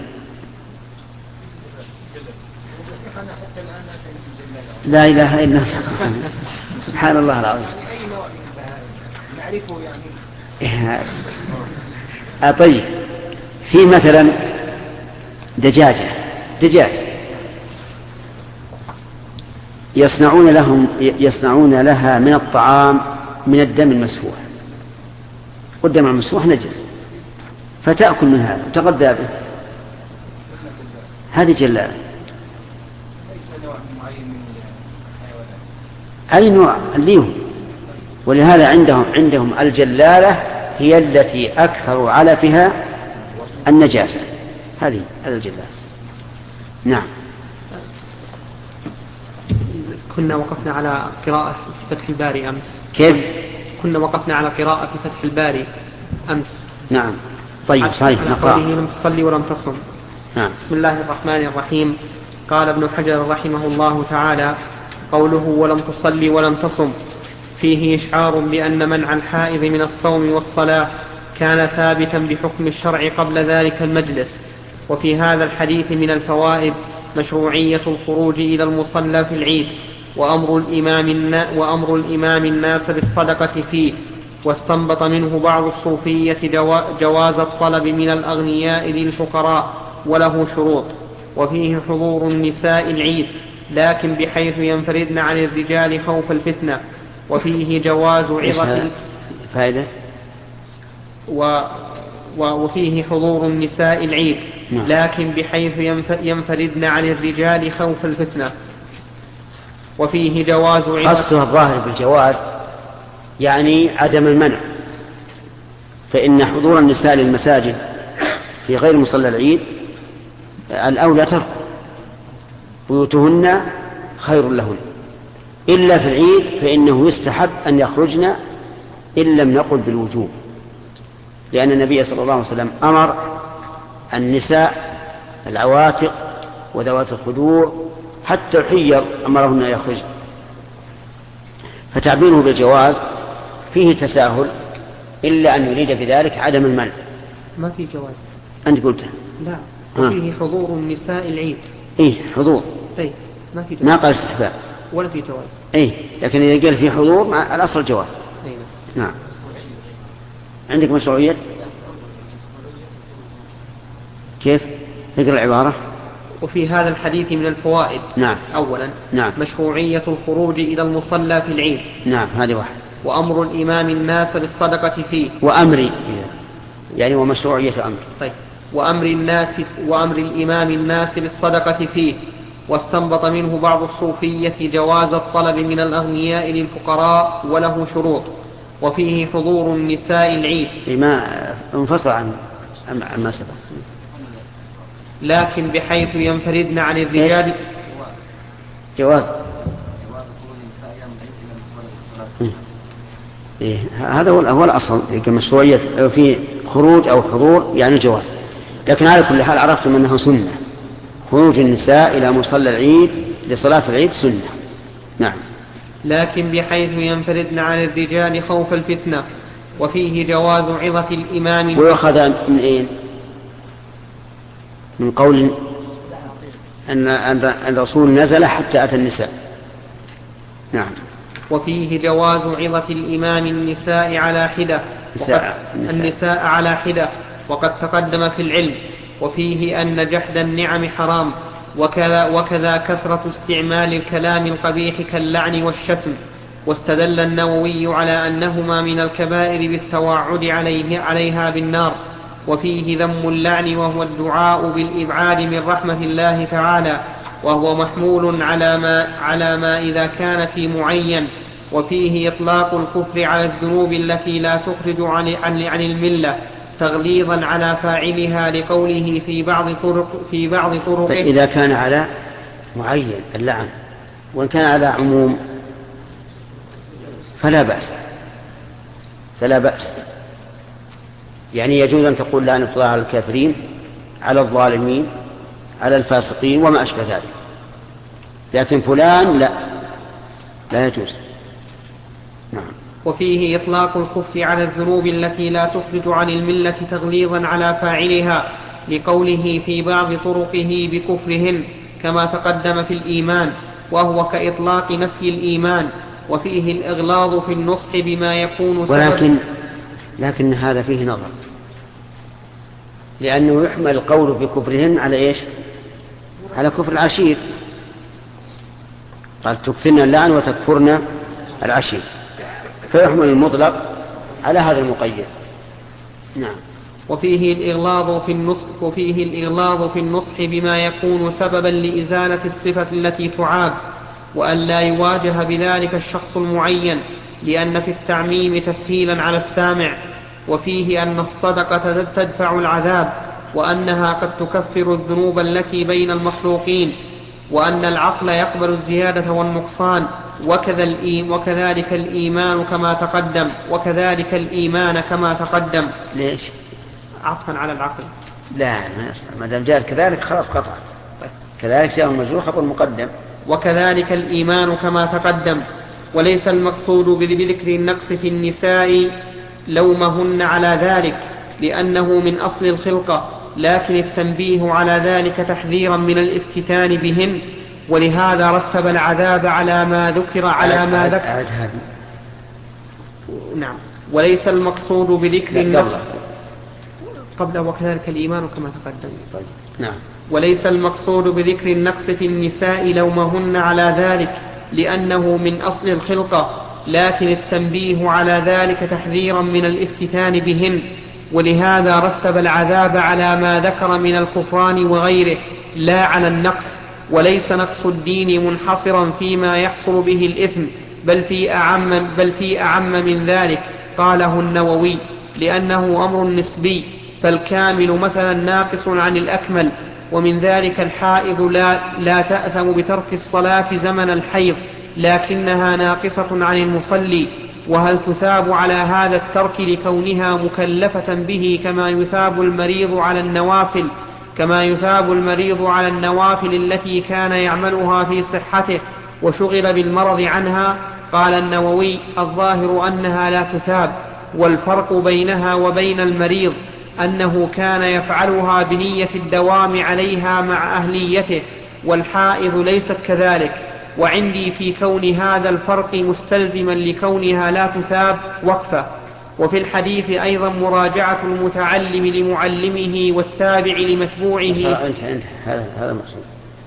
لا إله إلا الله. سبحان الله العظيم. أي نوع من البهائم نعرفه يعني؟ آه طيب، في مثلا دجاجة دجاج يصنعون لهم يصنعون لها من الطعام من الدم المسفوح، والدم المسفوح نجس، فتأكل من هذا وتغذى به. هذه جلالة. أي نوع ليهم، ولهذا عندهم عندهم الجلالة هي التي أكثر علفها النجاسة، هذه الجلالة. نعم. كنا وقفنا على قراءة في فتح الباري أمس. كيف؟ كنا وقفنا على قراءة في فتح الباري أمس. نعم. طيب صحيح. نقرأ. لم تصلي ولم تصم. نعم. بسم الله الرحمن الرحيم. قال ابن حجر رحمه الله تعالى: قوله ولم تصلي ولم تصم فيه إشعار بأن منع الحائض من الصوم والصلاة كان ثابتا بحكم الشرع قبل ذلك المجلس. وفي هذا الحديث من الفوائد مشروعية الخروج إلى المصلى في العيد، وأمر الإمام, وأمر الإمام الناس بالصدقة فيه. واستنبط منه بعض الصوفية جواز الطلب من الأغنياء للفقراء وله شروط. وفيه حضور النساء العيد لكن بحيث ينفردن عن الرجال خوف الفتنة. وفيه جواز عظة فائدة و وفيه حضور النساء العيد نعم. لكن بحيث ينفردن عن الرجال خوف الفتنة. وفيه جواز عظة. قصدها الظاهر بالجواز يعني عدم المنع، فإن حضور النساء للمساجد في غير مصلى العيد الأولى ترك، بيوتهن خير لهن، إلا في العيد فإنه يستحب أن يخرجن إن لم نقل بالوجوب، لأن النبي صلى الله عليه وسلم أمر النساء العواتق وذوات الخدور حتى الحيض أمرهن يخرجن، فتعبيره بالجواز فيه تساهل، إلا أن يريد في ذلك عدم المنع. ما في جواز أنت قلت لا، وفيه حضور النساء العيد. إيه حضور، إيه ما في جواز، ما قال استحباب ولا في جواز. إيه لكن إذا قال في حضور مع الأصل جواز. إيه. نعم. عندك مشروعية؟ كيف نقرأ العبارة؟ وفي هذا الحديث من الفوائد نعم. أولا نعم. مشروعية الخروج إلى المصلى في العيد. نعم هذه واحد. وأمر الإمام الناس بالصدقة فيه. وأمري يعني ومشروعية أمر. طيب. وأمر الناس وأمر الإمام الناس بالصدقة فيه. واستنبط منه بعض الصوفية جواز الطلب من الأغنياء للفقراء وله شروط. وفيه حضور النساء العيد. ما انفصل عن ما سبق. لكن بحيث ينفردن عن الرجال. جواز. إيه هذا هو الأصل كمشروعية في خروج أو حضور يعني جواز، لكن على كل حال عرفتم أنه سنة خروج النساء إلى مصلى العيد لصلاة العيد سنة. نعم. لكن بحيث ينفردن عن الرجال خوف الفتنة. وفيه جواز عظة الإمام. ويؤخذ من إيه؟ من قول أن الرسول نزل حتى أتى النساء. نعم. وفيه جواز عظة الإمام النساء على حدة. النساء. النساء على حدة وقد تقدم في العلم. وفيه أن جحد النعم حرام، وكذا, وكذا كثرة استعمال الكلام القبيح كاللعن والشتم. واستدل النووي على أنهما من الكبائر بالتوعد عليه عليها بالنار. وفيه ذم اللعن وهو الدعاء بالإبعاد من رحمة الله تعالى، وهو محمول على ما, على ما إذا كان في معين. وفيه إطلاق الكفر على الذنوب التي لا تخرج عن, عن, عن الملة تغليظا على فاعلها لقوله في بعض طرق في بعض طرقه. فإذا كان على معين اللعن وإن كان على عموم فلا بأس فلا بأس يعني يجوز أن تقول لعنة الله على الكافرين، على الظالمين، على الفاسقين وما أشبه ذلك، لكن فلان لا لا يجوز. نعم. وفيه إطلاق الكفر على الذنوب التي لا تخرج عن الملة تغليظا على فاعلها لقوله في بعض طرقه بكفرهن كما تقدم في الإيمان، وهو كإطلاق نفي الإيمان. وفيه الإغلاظ في النصح بما يكون سبب. ولكن لكن هذا فيه نظر، لأنه يحمل القول بكفرهن على إيش؟ على كفر العشير، قال تكفرن اللعن وتكفرن العشير، فيحمل المطلق على هذا المقيد. نعم. وفيه الإغلاظ في النصح وفيه الإغلاظ في النصح بما يكون سببا لإزالة الصفة التي تعاب، وأن لا يواجه بذلك الشخص المعين، لأن في التعميم تسهيلا على السامع. وفيه أن الصدقة تدفع العذاب، وأنها قد تكفر الذنوب التي بين المخلوقين، وأن العقل يقبل الزيادة والنقصان، وكذا الإيم وكذلك الإيمان كما تقدم وكذلك الإيمان كما تقدم. ليش؟ عطفا على العقل. لا ما دام جاء كذلك خلاص قطع. كذلك جاء المجرور خبر مقدم. وكذلك الإيمان كما تقدم. وليس المقصود بذكر النقص في النساء لومهن على ذلك لأنه من أصل الخلقة، لكن التنبيه على ذلك تحذيرا من الافتتان بهن، ولهذا رتب العذاب على ما ذكر على ما ذكر. نعم. وليس المقصود بذكر النقص قبل وكذلك الإيمان كما تقدم. طيب. نعم. وليس المقصود بذكر النقص في النساء لومهن على ذلك لأنه من أصل الخلقة، لكن التنبيه على ذلك تحذيرا من الافتتان بهن، ولهذا رتب العذاب على ما ذكر من الكفران وغيره لا على النقص. وليس نقص الدين منحصرا فيما يحصل به الإثم، بل في أعم, بل في أعم من ذلك، قاله النووي، لأنه أمر نسبي، فالكامل مثلا ناقص عن الأكمل. ومن ذلك الحائض لا, لا تأثم بترك الصلاة زمن الحيض، لكنها ناقصة عن المصلي. وهل تثاب على هذا الترك لكونها مكلفة به كما يثاب المريض على النوافل كما يثاب المريض على النوافل التي كان يعملها في صحته وشغل بالمرض عنها؟ قال النووي: الظاهر أنها لا تثاب، والفرق بينها وبين المريض أنه كان يفعلها بنية الدوام عليها مع أهليته، والحائض ليست كذلك. وعندي في كون هذا الفرق مستلزما لكونها لا تثاب وقفة. وفي الحديث أيضا مراجعة المتعلم لمعلمه والتابع لمتبوعه. انت انت هذا هذا مقصود.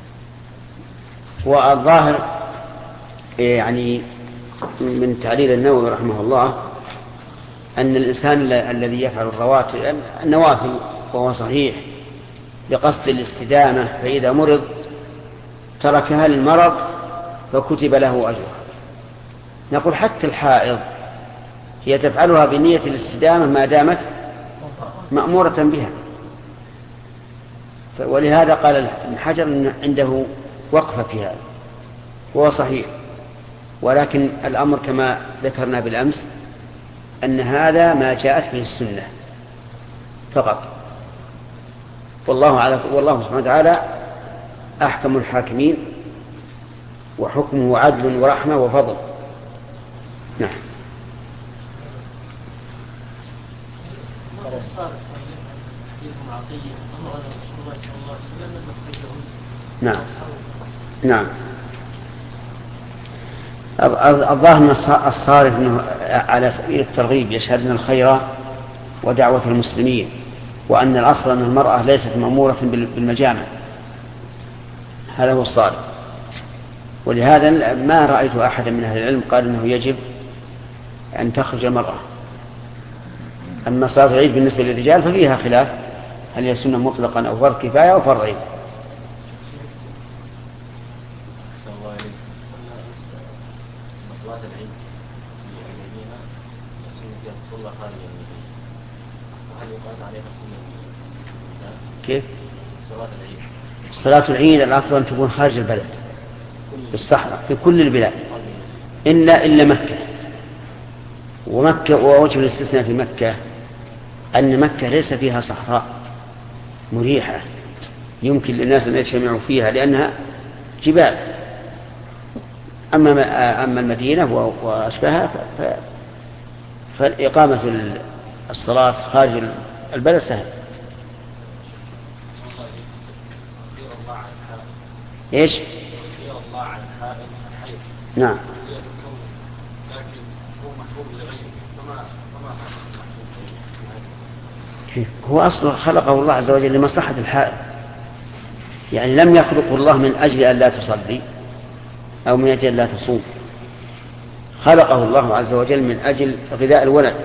والظاهر يعني من تعليل النووي رحمه الله أن الإنسان الذي يفعل الرواتب النوافل وهو صحيح بقصد الاستدامة، فإذا مرض تركها للمرض فكتب له أجرها. نقول حتى الحائض هي تفعلها بنية الاستدامة ما دامت مأمورة بها، ولهذا قال ابن حجر عنده وقفة في هذا، وهو صحيح. ولكن الأمر كما ذكرنا بالأمس أن هذا ما جاءت به السنة فقط، والله على والله سبحانه وتعالى أحكم الحاكمين، وحكمه عدل ورحمة وفضل. نعم. نعم نعم. الظاهر أن الصارف على سبيل الترغيب يشهدن الخير ودعوة المسلمين، وأن الأصل أن المرأة ليست مأمورة بالمجامع، هذا هو الصارف. ولهذا ما رأيت أحدا من أهل العلم قال أنه يجب أن تخرج المرأة. أما صلاة العيد بالنسبة للرجال ففيها خلاف، هل هي سنة مطلقا أو فرض كفاية أو فرض عين. كيف؟ صلاة العيد الأفضل أن تكون خارج البلد في الصحراء في كل البلاد إلا إلا مكة. ومكة ووجه الاستثناء في مكة أن مكة ليس فيها صحراء مريحة يمكن للناس أن يجتمعوا فيها لأنها جبال. أما أما المدينة وأشبهها فالإقامة الصلاة خارج البلد سهل. إيش؟ نعم. هو أصله خلقه الله عز وجل لمصلحة الحائض، يعني لم يخلق الله من أجل أن لا تصلي أو من أجل أن لا تصوم، خلقه الله عز وجل من أجل غذاء الولد.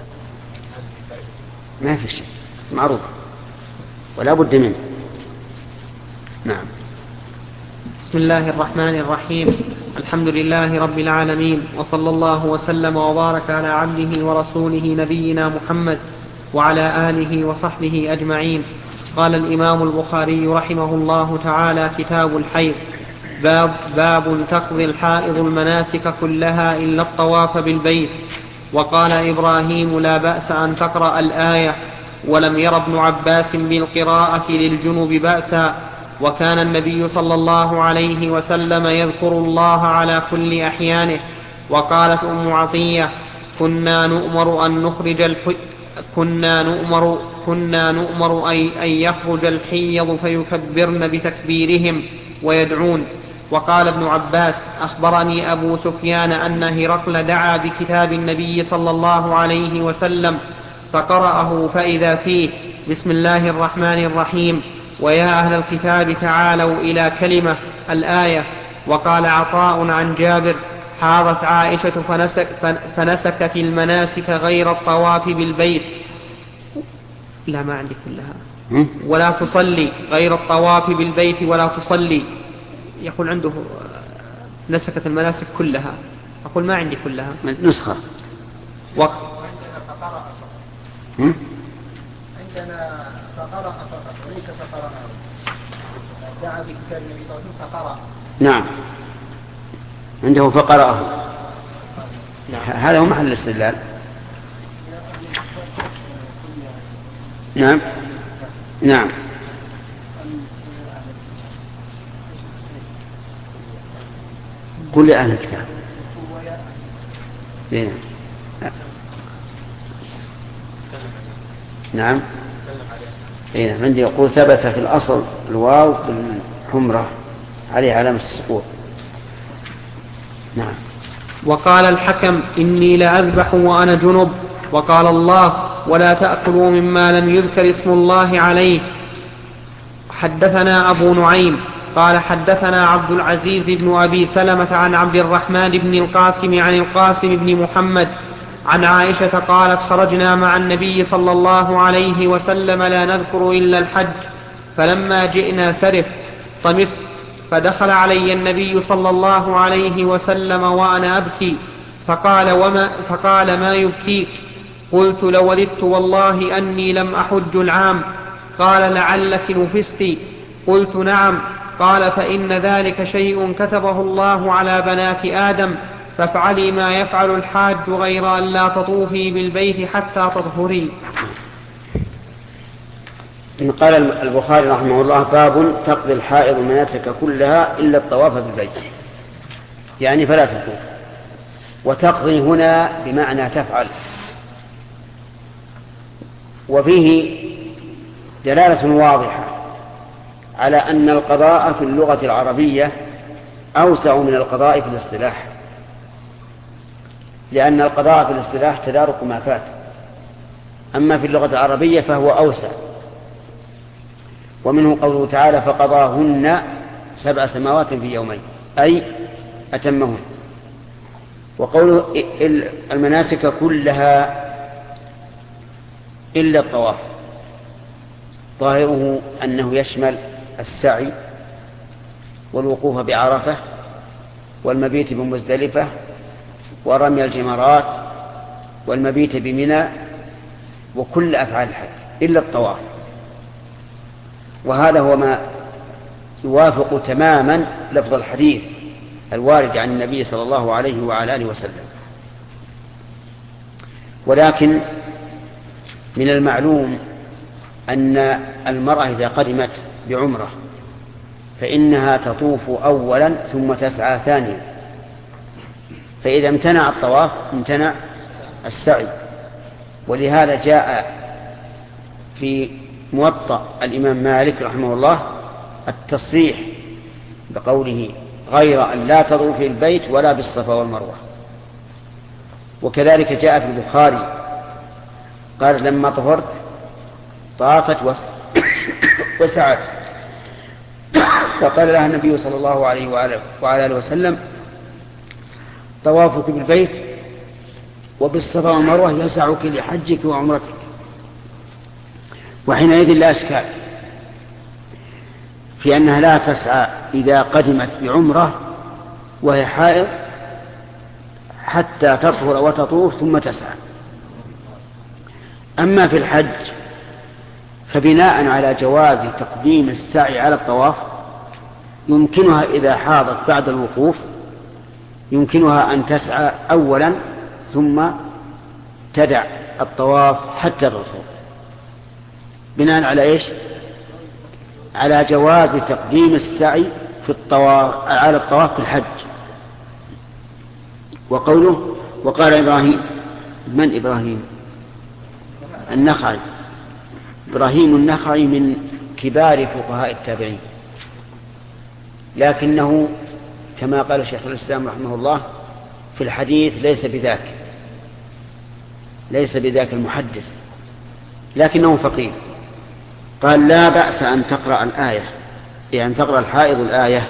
ما في شيء معروف ولا بد منه. نعم. بسم الله الرحمن الرحيم. الحمد لله رب العالمين، وصلى الله وسلم وبارك على عبده ورسوله نبينا محمد وعلى آله وصحبه أجمعين. قال الإمام البخاري رحمه الله تعالى: كتاب الحيض. باب, باب تقضي الحائض المناسك كلها إلا الطواف بالبيت. وقال إبراهيم: لا بأس أن تقرأ الآية، ولم ير ابن عباس بالقراءة للجنب بأسا، وكان النبي صلى الله عليه وسلم يذكر الله على كل أحيانه. وقالت أم عطية: كنا نؤمر أن نخرج الحي كنا نؤمر كنا نؤمر أن يخرج الحيض فيكبرن بتكبيرهم ويدعون. وقال ابن عباس: أخبرني أبو سفيان أن هرقل دعا بكتاب النبي صلى الله عليه وسلم فقرأه فإذا فيه: بسم الله الرحمن الرحيم، ويا أهل الكتاب تعالوا إلى كلمة الآية. وقال عطاء عن جابر: حاضت عائشة فنسك فنسكت المناسك غير الطواف بالبيت. لا، ما عندي كلها. ولا تصلي غير الطواف بالبيت ولا تصلي. يقول عنده نسكت المناسك كلها. أقول ما عندي كلها. نسخة. و... عندنا فقرأ فقط وليس فقرأ. دعا بكتاب النبي صلى الله عليه وسلم فقرأ. نعم، عنده فقرأه. هذا هو محل الاستدلال. نعم نعم. قل لأهل الكتاب. نعم. نعم. عندي يقول ثبت في الأصل الواو بالحمرة عليه علامة السكون. نعم. وقال الحكم: إني لأذبح وأنا جنب. وقال الله: ولا تأكلوا مما لم يذكر اسم الله عليه. حدثنا أبو نعيم قال حدثنا عبد العزيز بن أبي سلمة عن عبد الرحمن بن القاسم عن القاسم بن محمد عن عائشة قالت: خرجنا مع النبي صلى الله عليه وسلم لا نذكر إلا الحج، فلما جئنا سرف طمست، فدخل علي النبي صلى الله عليه وسلم وأنا أبكي، فقال, وما فقال ما يبكيك؟ قلت: لوددت والله أني لم أحج العام. قال: لعلك نفستي. قلت: نعم. قال: فإن ذلك شيء كتبه الله على بنات آدم، فافعلي ما يفعل الحاج غير أن لا تطوفي بالبيت حتى تطهري. قال البخاري رحمه الله: باب تقضي الحائض المناسك كلها إلا الطواف بالبيت، يعني فلا تطوف. وتقضي هنا بمعنى تفعل، وفيه دلالة واضحة على أن القضاء في اللغة العربية أوسع من القضاء في الاصطلاح، لأن القضاء في الاصطلاح تدارك ما فات، أما في اللغة العربية فهو أوسع. ومنه قوله تعالى: فقضاهن سبع سماوات في يومين، أي أتمهن. وقوله المناسك كلها إلا الطواف، ظاهره أنه يشمل السعي والوقوف بعرفة والمبيت بمزدلفة ورمي الجمرات والمبيت بمنى وكل أفعال الحج إلا الطواف. وهذا هو ما يوافق تماما لفظ الحديث الوارد عن النبي صلى الله عليه وعلى آله وسلم. ولكن من المعلوم أن المرأة إذا قدمت بعمرة فإنها تطوف أولا ثم تسعى ثانيا، فإذا امتنع الطواف امتنع السعي. ولهذا جاء في موطأ الإمام مالك رحمه الله التصريح بقوله: غير أن لا تطوف في البيت ولا بالصفا والمروة. وكذلك جاء في البخاري قال: لما طهرت طافت وسعت، فقال لها النبي صلى الله عليه وعلى آله وسلم: طوافك بالبيت وبالصفا والمروة يسعك لحجك وعمرتك. وحينئذ لا أشكال في أنها لا تسعى إذا قدمت بعمرة وهي حائض حتى تطهر وتطوف ثم تسعى. أما في الحج فبناء على جواز تقديم السعي على الطواف يمكنها إذا حاضت بعد الوقوف يمكنها أن تسعى أولا ثم تدع الطواف حتى تطهر، بناء على إيش؟ على جواز تقديم السعي في الطواف على الطواف في الحج. وقوله: وقال إبراهيم. من إبراهيم؟ النخعي. إبراهيم النخعي من كبار فقهاء التابعين، لكنه كما قال شيخ الإسلام رحمه الله في الحديث ليس بذاك ليس بذاك المحدث، لكنه فقيه. قال لا بأس أن تقرأ الآية، يعني تقرأ الحائض الآية.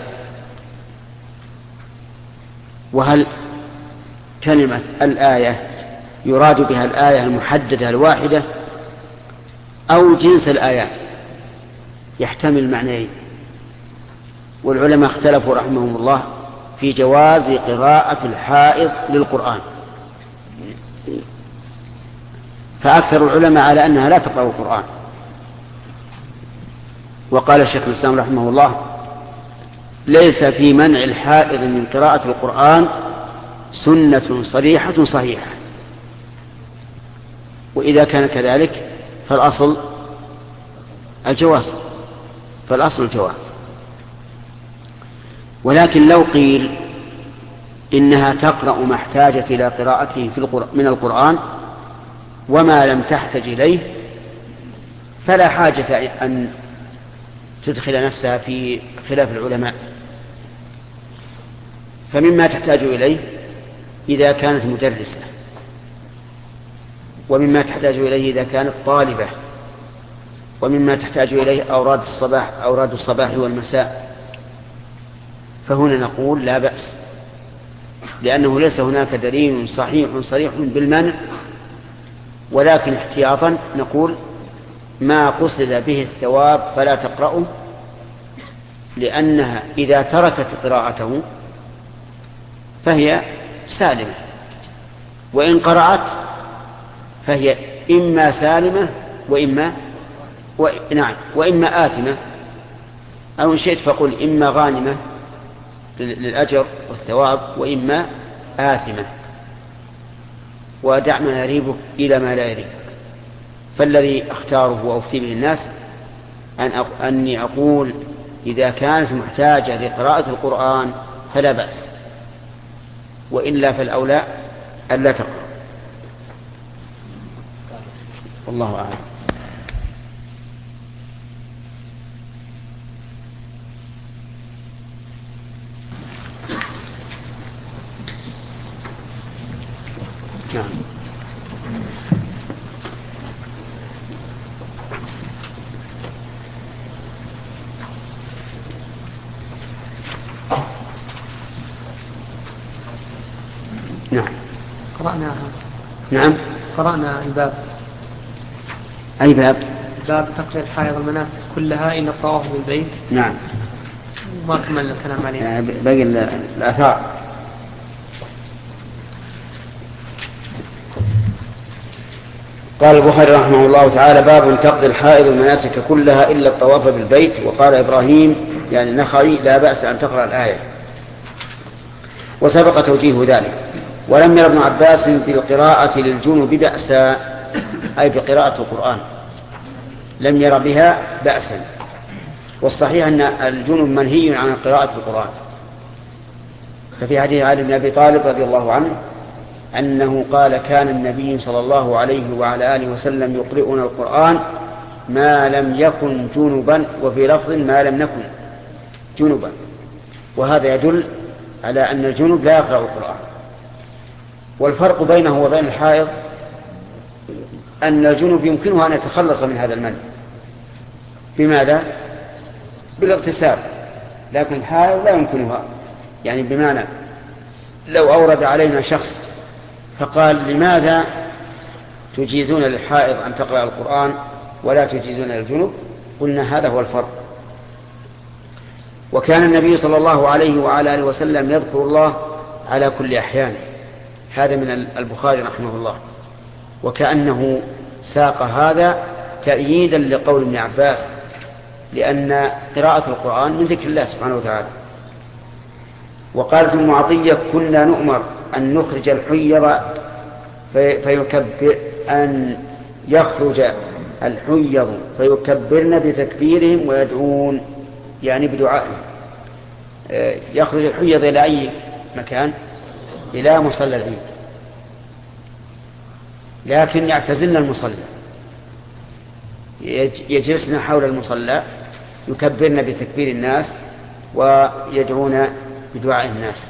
وهل كلمة الآية يراد بها الآية المحددة الواحدة أو جنس الآيات؟ يحتمل معنيين، والعلماء اختلفوا رحمهم الله في جواز قراءة الحائض للقرآن، فأكثر العلماء على أنها لا تقرأ القرآن. وقال الشيخ الإسلام رحمه الله ليس في منع الحائض من قراءة القرآن سنة صريحة صحيحة، وإذا كان كذلك فالأصل الجواز، فالأصل الجواز. ولكن لو قيل إنها تقرأ ما احتاجت إلى قراءته في القرآن من القرآن وما لم تحتج إليه فلا حاجة أن تدخل نفسها في خلاف العلماء. فمما تحتاج إليه إذا كانت مدرسة، ومما تحتاج إليه إذا كانت طالبة، ومما تحتاج إليه أوراد الصباح أوراد الصباح والمساء، فهنا نقول لا بأس، لأنه ليس هناك دليل صحيح صريح بالمنع، ولكن احتياطا نقول ما قصد به الثواب فلا تقرأه، لأنها إذا تركت قراءته فهي سالمة، وإن قرأت فهي إما سالمة وإما و... نعم وإما آثمة، أو إن شئت فقل إما غانمة للأجر والثواب وإما آثمة. ودع ما يريبك إلى ما لا يريبك. فالذي اختاره وأفتي به الناس أن أق... أني أقول إذا كانت محتاجة لقراءة القرآن فلا بأس، وإلا فالأولى ألا تقرأ. والله أعلم. نعم. نعم. قرأناها. نعم. قرأنا الباب. أي باب؟ باب تقضي الحائض المناسك كلها إلا الطواف بالبيت. نعم. ما كملنا الكلام عليه. يعني باقي الآثار. قال البخاري رحمه الله تعالى باب تقضي الحائض المناسك كلها إلا الطواف بالبيت. وقال إبراهيم يعني النخعي لا بأس أن تقرأ الآية، وسبق توجيه ذلك. ولم ير ابن عباس بالقراءة للجنوب بأسا، أي بقراءة القرآن لم ير بها بأسا. والصحيح أن الجنوب منهي عن قراءة القرآن. ففي حديث علي بن أبي طالب رضي الله عنه أنه قال كان النبي صلى الله عليه وعلى آله وسلم يقرئنا القرآن ما لم يكن جنبا، وفي لفظ ما لم نكن جنبا. وهذا يدل على أن الجنب لا يقرأ القرآن. والفرق بينه وبين الحائض أن الجنب يمكنه أن يتخلص من هذا المنع. بماذا؟ بالاغتسال. لكن الحائض لا يمكنها، يعني بمعنى لو أورد علينا شخص فقال لماذا تجيزون للحائض أن تقرأ القرآن ولا تجيزون للجنب، قلنا هذا هو الفرق. وكان النبي صلى الله عليه وعلى آله وسلم يذكر الله على كل أحيان. هذا من البخاري رحمه الله. وكأنه ساق هذا تأييدا لقول ابن عباس، لأن قراءة القرآن من ذكر الله سبحانه وتعالى. وقالت ام عطية كنا نؤمر أن نخرج الحيض فيكبر أن يخرج الحيض فيكبرن بتكبيرهم ويدعون، يعني بدعائهم. يخرج الحيض إلى أي مكان؟ إلى مصلى العيد، لكن يعتزلن المصلى، يجلسن حول المصلى يكبرن بتكبير الناس ويدعون بدعاء الناس.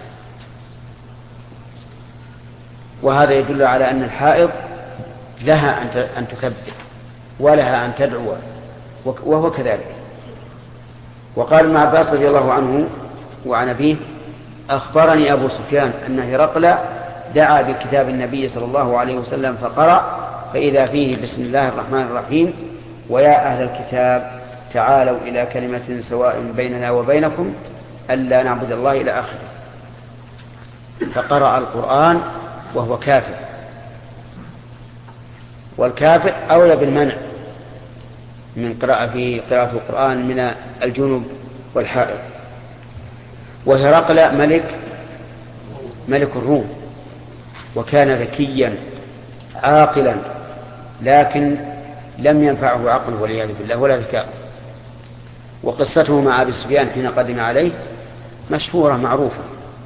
وهذا يدل على أن الحائض لها أن تكبر ولها أن تدعو وهو كذلك. وقال ابن عباس رضي الله عنه وعن أبيه: أخبرني أبو سفيان أن هرقل دعا بكتاب النبي صلى الله عليه وسلم فقرأ فإذا فيه بسم الله الرحمن الرحيم ويا أهل الكتاب تعالوا إلى كلمة سواء بيننا وبينكم ألا نعبد الله إلى آخره. فقرأ القرآن وهو كافر، والكافر أولى بالمنع من قراءة في قراءة القرآن من الجنوب والحائض. وهرقل ملك ملك الروم، وكان ذكيا عاقلا، لكن لم ينفعه عقله والعياذ بالله ولا ذكاء. وقصته مع أبي سفيان حين قدم عليه مشهورة معروفة.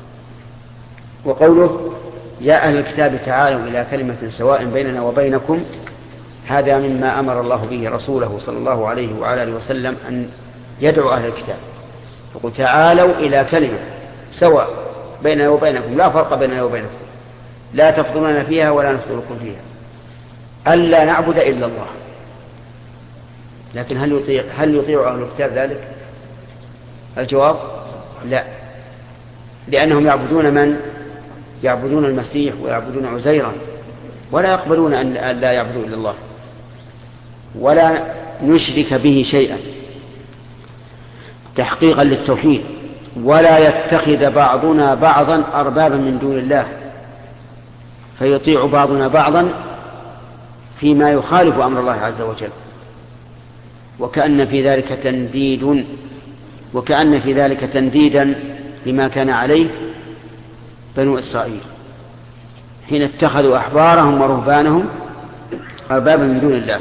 وقوله يا أهل الكتاب تعالوا إلى كلمة سواء بيننا وبينكم، هذا مما أمر الله به رسوله صلى الله عليه وعلى آله وسلم أن يدعو أهل الكتاب، يقول تعالوا إلى كلمة سواء بيننا وبينكم، لا فرق بيننا وبينكم، لا تفضلون فيها ولا نفضلكم فيها، ألا نعبد إلا الله. لكن هل يطيع هل يطيع أهل الكتاب ذلك؟ الجواب لا، لأنهم يعبدون من؟ يعبدون المسيح ويعبدون عزيرا، ولا يقبلون أن لا يعبدوا إلا الله ولا نشرك به شيئا تحقيقا للتوحيد، ولا يتخذ بعضنا بعضا أربابا من دون الله فيطيع بعضنا بعضا فيما يخالف أمر الله عز وجل. وكأن في ذلك تنديد وكأن في ذلك تنديدا لما كان عليه بنو إسرائيل حين اتخذوا أحبارهم ورهبانهم أربابا من دون الله.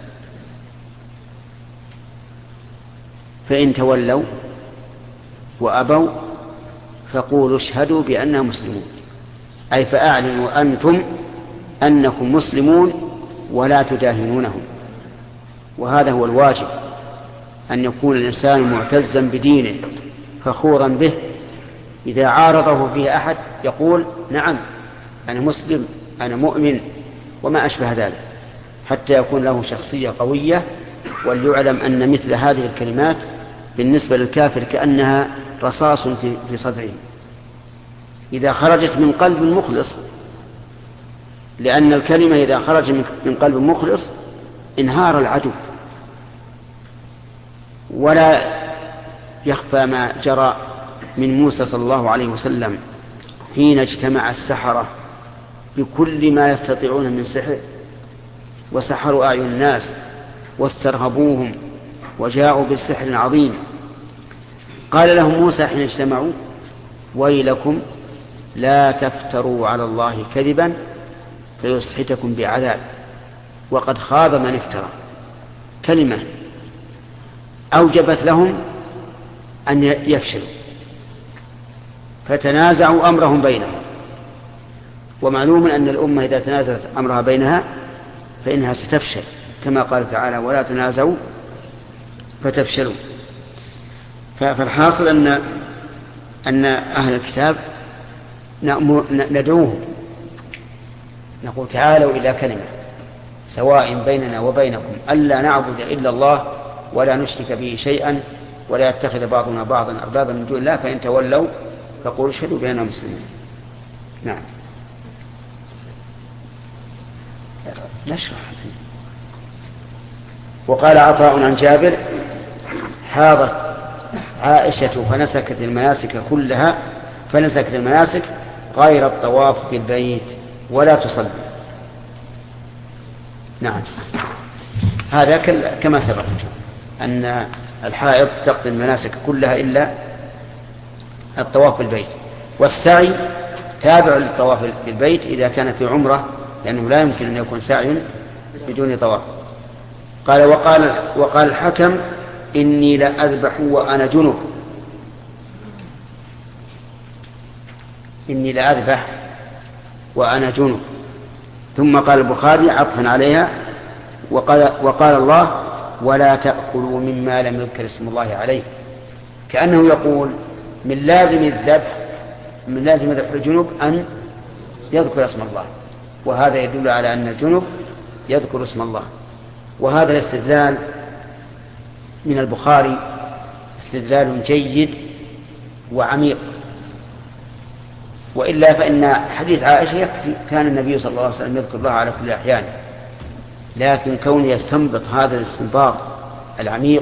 فإن تولوا وأبوا فقولوا اشهدوا بأننا مسلمون، أي فأعلنوا أنتم أنكم مسلمون ولا تداهنونهم. وهذا هو الواجب، أن يكون الإنسان معتزا بدينه فخورا به، إذا عارضه فيه أحد يقول نعم أنا مسلم أنا مؤمن وما أشبه ذلك، حتى يكون له شخصية قوية. وليعلم أن مثل هذه الكلمات بالنسبة للكافر كأنها رصاص في صدره إذا خرجت من قلب مخلص، لأن الكلمة إذا خرج من قلب مخلص انهار العدو. ولا يخفى ما جرى من موسى صلى الله عليه وسلم حين اجتمع السحرة بكل ما يستطيعون من سحر وسحروا أعين الناس واسترهبوهم وجاءوا بالسحر عظيم. قال لهم موسى حين اجتمعوا ويلكم لا تفتروا على الله كذبا فيسحتكم بعذاب وقد خاب من افترى. كلمة أوجبت لهم أن يفشلوا فتنازعوا أمرهم بينهم. ومعلوم أن الأمة إذا تنازلت أمرها بينها فإنها ستفشل، كما قال تعالى ولا تنازعوا فتفشلوا. فالحاصل أن أن أهل الكتاب ندعوهم نقول تعالوا إلى كلمة سواء بيننا وبينكم ألا نعبد إلا الله ولا نشرك به شيئا ولا يتخذ بعضنا بعضا أربابا من دون الله فإن تولوا فقولوا اشهدوا بأننا مسلمون. نعم نشرح. وقال عطاء عن جابر حاضت عائشة فنسكت المناسك كلها فنسكت المناسك غير الطواف بالبيت ولا تصلي. نعم هذا كما سبق أن الحائض تقضي المناسك كلها إلا الطواف بالبيت، والسعي تابع للطواف بالبيت إذا كان في عمره، لأنه لا يمكن أن يكون سعي بدون طواف. قال وقال, وقال الحكم إني لأذبح وأنا جنب، إني لأذبح وأنا جنب. ثم قال البخاري عطفا عليها وقال, وقال الله ولا تأكلوا مما لم يذكر اسم الله عليه، كأنه يقول من لازم الذبح من لازم ذبح الجنوب أن يذكر اسم الله، وهذا يدل على أن الجنوب يذكر اسم الله. وهذا الاستدلال من البخاري استدلال جيد وعميق، وإلا فإن حديث عائشة يكفي، كان النبي صلى الله عليه وسلم يذكر الله على كل أحيان. لكن كون يستنبط هذا الاستنباط العميق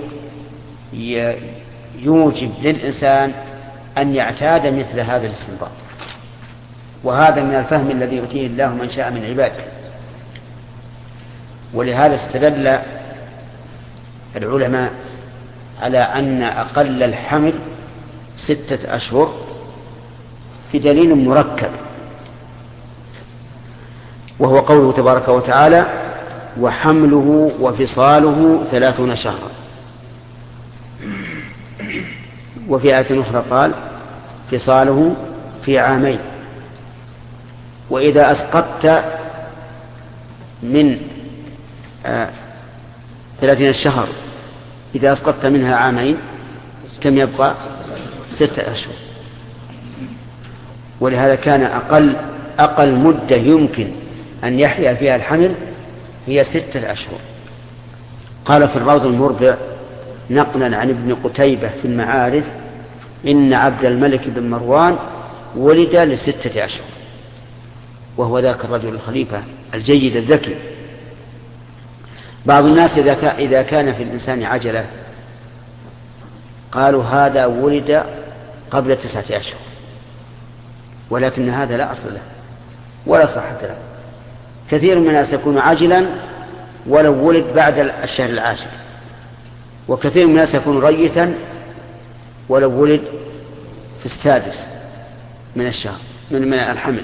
يوجب للإنسان أن يعتاد مثل هذا الاستنباط، وهذا من الفهم الذي يؤتيه الله من شاء من عباده. ولهذا استدل العلماء على أن أقل الحمل ستة أشهر في دليل مركب، وهو قوله تبارك وتعالى: وحمله وفصاله ثلاثون شهرا. وفي آية أخرى قال: فصاله في عامين. وإذا أسقطت من آه ثلاثين الشهر، إذا أسقطت منها عامين كم يبقى؟ ستة أشهر. ولهذا كان أقل أقل مدة يمكن أن يحيا فيها الحمل هي ستة أشهر. قال في الروض المربع نقلا عن ابن قتيبة في المعارف: إن عبد الملك بن مروان ولد لستة أشهر، وهو ذاك الرجل الخليفة الجيد الذكي. بعض الناس إذا كان في الإنسان عجلة قالوا هذا ولد قبل تسعة أشهر، ولكن هذا لا أصل له ولا صحة له. كثير من الناس يكون عاجلا ولو ولد بعد الشهر العاشر، وكثير من الناس يكون ريثا ولو ولد في السادس من الشهر من الحمل.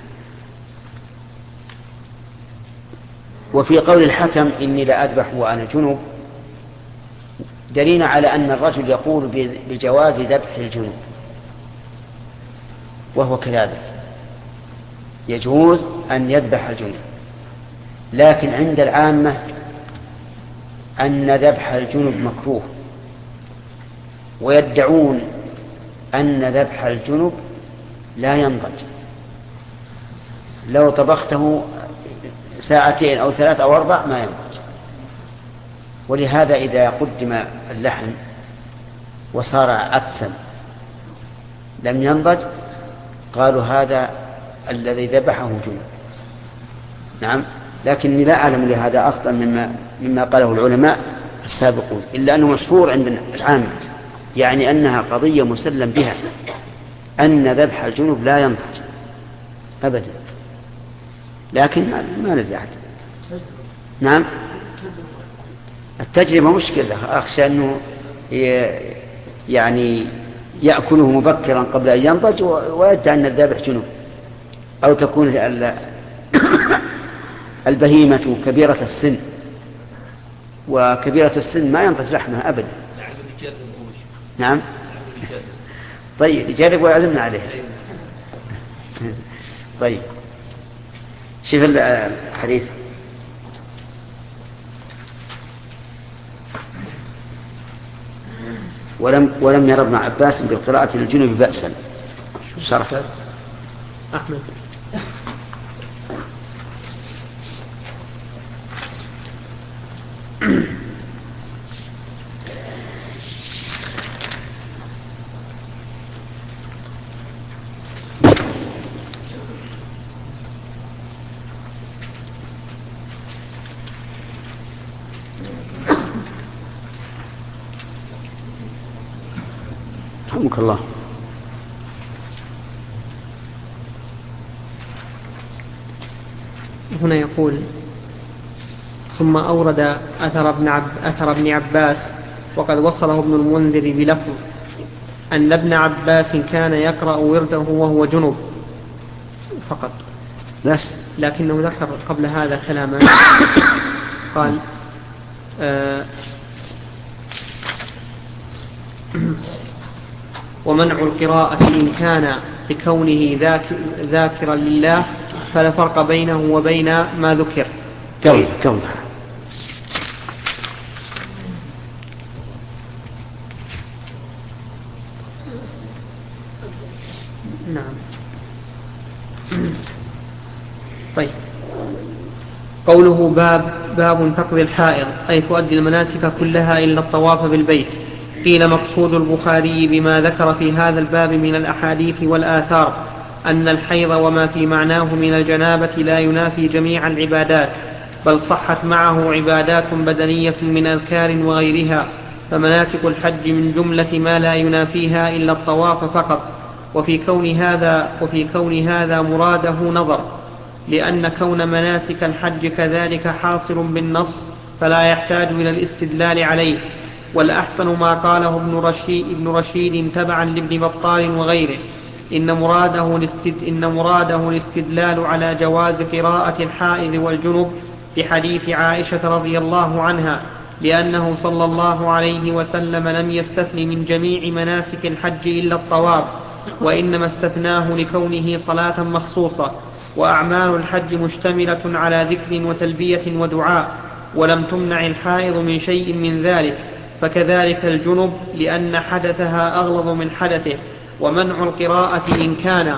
وفي قول الحكم: إني لا أذبح وأنا جنب، دليل على أن الرجل يقول بجواز ذبح الجنوب، وهو كذلك يجوز أن يذبح الجنوب. لكن عند العامة أن ذبح الجنوب مكروه، ويدعون أن ذبح الجنوب لا ينضج، لو طبخته ساعتين أو ثلاث أو أربع ما ينضج. ولهذا إذا قدم اللحم وصار عدسا لم ينضج قالوا هذا الذي ذبحه جنوب. نعم، لكني لا أعلم لهذا أصلا مما, مما قاله العلماء السابقون، إلا أنه مشهور عند العامة، يعني أنها قضية مسلم بها، أن ذبح الجنوب لا ينضج أبدا. لكن ما ندري أحد. نعم، التجربة مشكلة، أخشى أنه يعني يأكله مبكرا قبل أن ينضج ويدعي أن الذبح جنوب، أو تكون البهيمة كبيرة السن، وكبيرة السن ما ينضج لحمها أبدا. نعم، طيب يجرب ويعزمنا عليه. طيب شوف الحديث: ولم ولم ير ابن عباس بالقراءة للجنوب بأسا. شرح أحمد. رحمك الله. هنا يقول: ثم أورد أثر ابن, عب أثر ابن عباس وقد وصله ابن المنذر بلفظ أن ابن عباس كان يقرأ ورده وهو جنب فقط، بس. لكنه ذكر قبل هذا كلاما قال: آه ومنع القراءة إن كان بكونه ذاكرا لله فلا فرق بينه وبين ما ذكر. كم كم نعم. طيب، قوله باب باب تقضي الحائض أي تؤدي المناسك كلها إلا الطواف بالبيت. قيل مقصود البخاري بما ذكر في هذا الباب من الأحاديث والآثار أن الحيض وما في معناه من الجنابة لا ينافي جميع العبادات، بل صحت معه عبادات بدنية من أذكار وغيرها، فمناسك الحج من جملة ما لا ينافيها إلا الطواف فقط. وفي كون هذا, وفي كون هذا مراده نظر، لأن كون مناسك الحج كذلك حاصل بالنص فلا يحتاج إلى الاستدلال عليه. والأحسن ما قاله ابن رشيد, ابن رشيد تبعا لابن بطال وغيره، إن مراده, الاستد إن مراده الاستدلال على جواز قراءة الحائض والجنب بحديث عائشة رضي الله عنها، لأنه صلى الله عليه وسلم لم يستثن من جميع مناسك الحج إلا الطواف، وإنما استثناه لكونه صلاة مخصوصة. وأعمال الحج مشتملة على ذكر وتلبية ودعاء، ولم تمنع الحائض من شيء من ذلك، فكذلك الجنب لأن حدثها أغلظ من حدثه. ومنع القراءة إن كان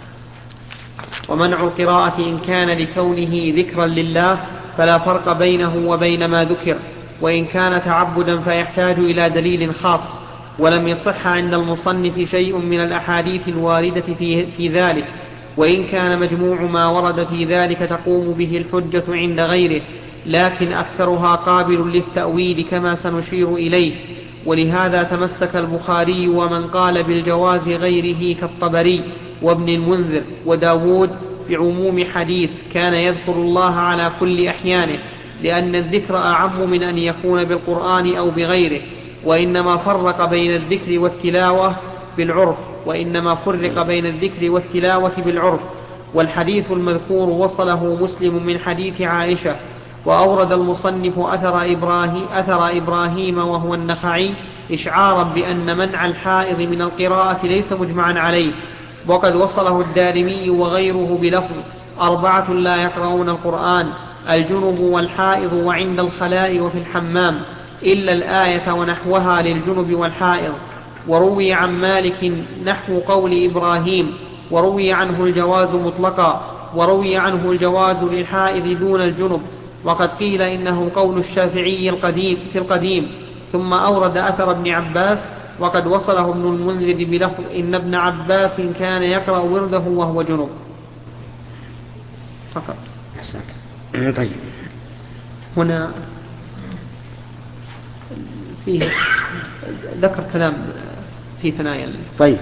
ومنع القراءة إن كان لكونه ذكرا لله فلا فرق بينه وبين ما ذكر، وإن كان تعبدا فيحتاج إلى دليل خاص. ولم يصح عند المصنف شيء من الأحاديث الواردة في, في ذلك، وإن كان مجموع ما ورد في ذلك تقوم به الحجة عند غيره، لكن أكثرها قابل للتأويل كما سنشير إليه. ولهذا تمسك البخاري ومن قال بالجواز غيره كالطبري وابن المنذر وداود بعموم حديث كان يذكر الله على كل أحيانه، لأن الذكر أعم من أن يكون بالقرآن أو بغيره، وإنما فرق بين الذكر والتلاوة بالعرف وإنما فرق بين الذكر والتلاوة بالعرف. والحديث المذكور وصله مسلم من حديث عائشة. وأورد المصنف أثر إبراهيم, أثر إبراهيم وهو النخعي إشعارا بأن منع الحائض من القراءة ليس مجمعا عليه، وقد وصله الدارمي وغيره بلفظ أربعة لا يقرؤون القرآن: الجنب والحائض وعند الخلاء وفي الحمام، إلا الآية ونحوها للجنب والحائض. وروي عن مالك نحو قول إبراهيم، وروي عنه الجواز مطلقا، وروي عنه الجواز للحائض دون الجنب، وقد قيل إنه قول الشافعي القديم في القديم. ثم أورد أثر ابن عباس، وقد وصله ابن المنذر بلفظ إن ابن عباس كان يقرأ ورده وهو جنب فقط. طيب، هنا فيه ذكر كلام في ثنايا. طيب.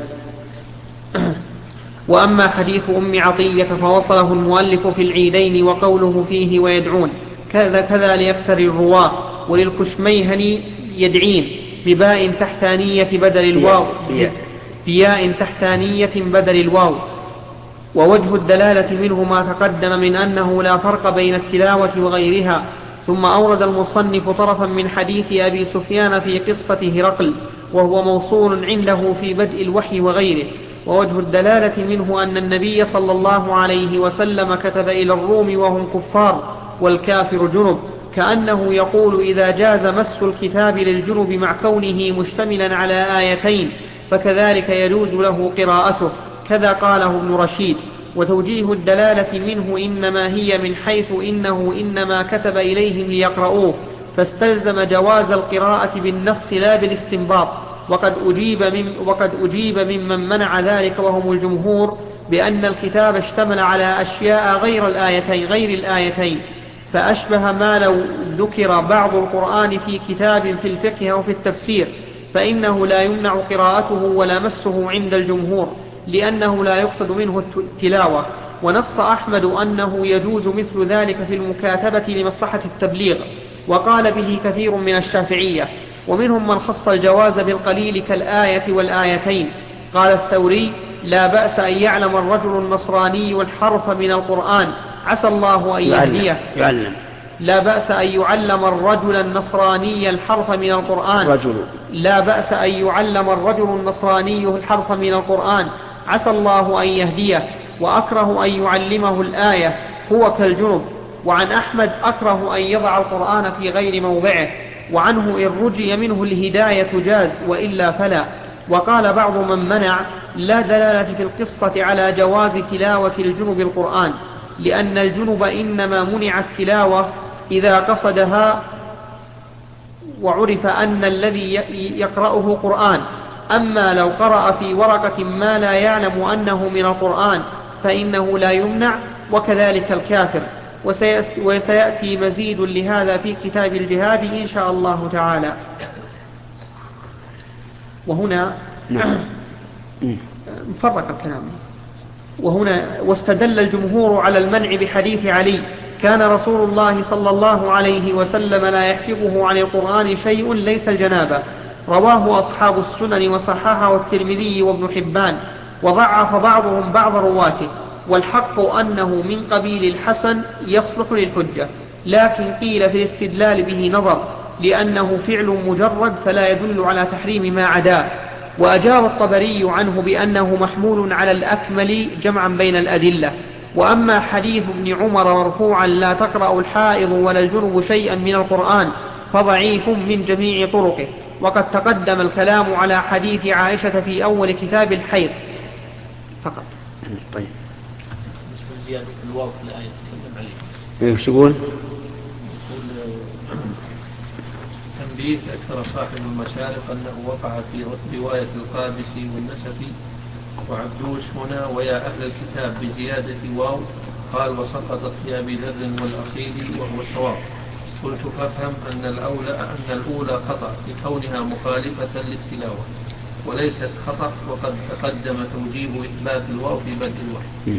وأما حديث أم عطية فوصله المؤلف في العيدين وقوله فيه ويدعون كذا كذا لأكثر الرواة. وللكشميهني يدعين بباء تحتانية بدل الواو بياء تحتانية بدل الواو. ووجه الدلالة منه ما تقدم من أنه لا فرق بين التلاوة وغيرها. ثم أورد المصنف طرفا من حديث أبي سفيان في قصة هرقل، وهو موصول عنده في بدء الوحي وغيره. ووجه الدلالة منه أن النبي صلى الله عليه وسلم كتب إلى الروم وهم كفار والكافر جنب، كأنه يقول إذا جاز مس الكتاب للجنب مع كونه مشتملا على آيتين فكذلك يجوز له قراءته، كذا قاله ابن رشيد. وتوجيه الدلالة منه إنما هي من حيث إنه إنما كتب إليهم ليقرؤوه، فاستلزم جواز القراءة بالنص لا بالاستنباط. وقد أجيب, من وقد أجيب ممن منع ذلك وهم الجمهور بأن الكتاب اشتمل على أشياء غير الآيتين, غير الآيتين فأشبه ما لو ذكر بعض القرآن في كتاب في الفقه أو في التفسير، فإنه لا يمنع قراءته ولا مسه عند الجمهور، لأنه لا يقصد منه التلاوة. ونص أحمد أنه يجوز مثل ذلك في المكاتبة لمصلحة التبليغ، وقال به كثير من الشافعية، ومنهم من خص الجواز بالقليل كالآية والآيتين. قال الثوري لا بأس أن يعلم الرجل النصراني الحرف من القرآن عسى الله أن يهديه. يعلم. لا بأس أن يعلم الرجل النصراني الحرف من القرآن رجل. لا بأس أن يعلم الرجل النصراني الحرف من القرآن عسى الله أن يهديه. وأكره أن يعلمه الآية هو كالجنب. وعن أحمد أكره أن يضع القرآن في غير موضعه، وعنه إن رجي منه الهداية جاز وإلا فلا. وقال بعض من منع لا دلالة في القصة على جواز تلاوة الجنب القرآن، لأن الجنب إنما منع التلاوة إذا قصدها وعرف أن الذي يقرأه قرآن. أما لو قرأ في ورقة ما لا يعلم أنه من القرآن فإنه لا يمنع، وكذلك الكافر. وسيأتي مزيد لهذا في كتاب الجهاد إن شاء الله تعالى. وهنا مفرق الكلام. وهنا واستدل الجمهور على المنع بحديث علي: كان رسول الله صلى الله عليه وسلم لا يحفظه عن القرآن شيء ليس الجنابة. رواه أصحاب السنن وصححه الترمذي وابن حبان، وضعف بعضهم بعض رواته. والحق أنه من قبيل الحسن يصلح للحجة، لكن قيل في الاستدلال به نظر، لأنه فعل مجرد فلا يدل على تحريم ما عداه. وأجاب الطبري عنه بأنه محمول على الأكمل جمعا بين الأدلة. وأما حديث ابن عمر مرفوعا: لا تقرأ الحائض ولا الجنب شيئا من القرآن، فضعيف من جميع طرقه. وقد تقدم الكلام على حديث عائشة في أول كتاب الحيض فقط. طيب. زيادة الواو في الآية تكلم عليه. ايش يقول؟ تنبيه أكثر صاحب المشارق أنه وقع في رواية القابسي والنسفي وعبدوش هنا ويا أهل الكتاب بزيادة واو، قال: وسقطت في أبي ذر والأصيل وهو الصواب. قلت: فافهم أن الأولى أن الأولى خطأ لكونها مخالفة للتلاوة، وليست خطأ، وقد تقدم توجيه إثبات الواو في بدء الوحي.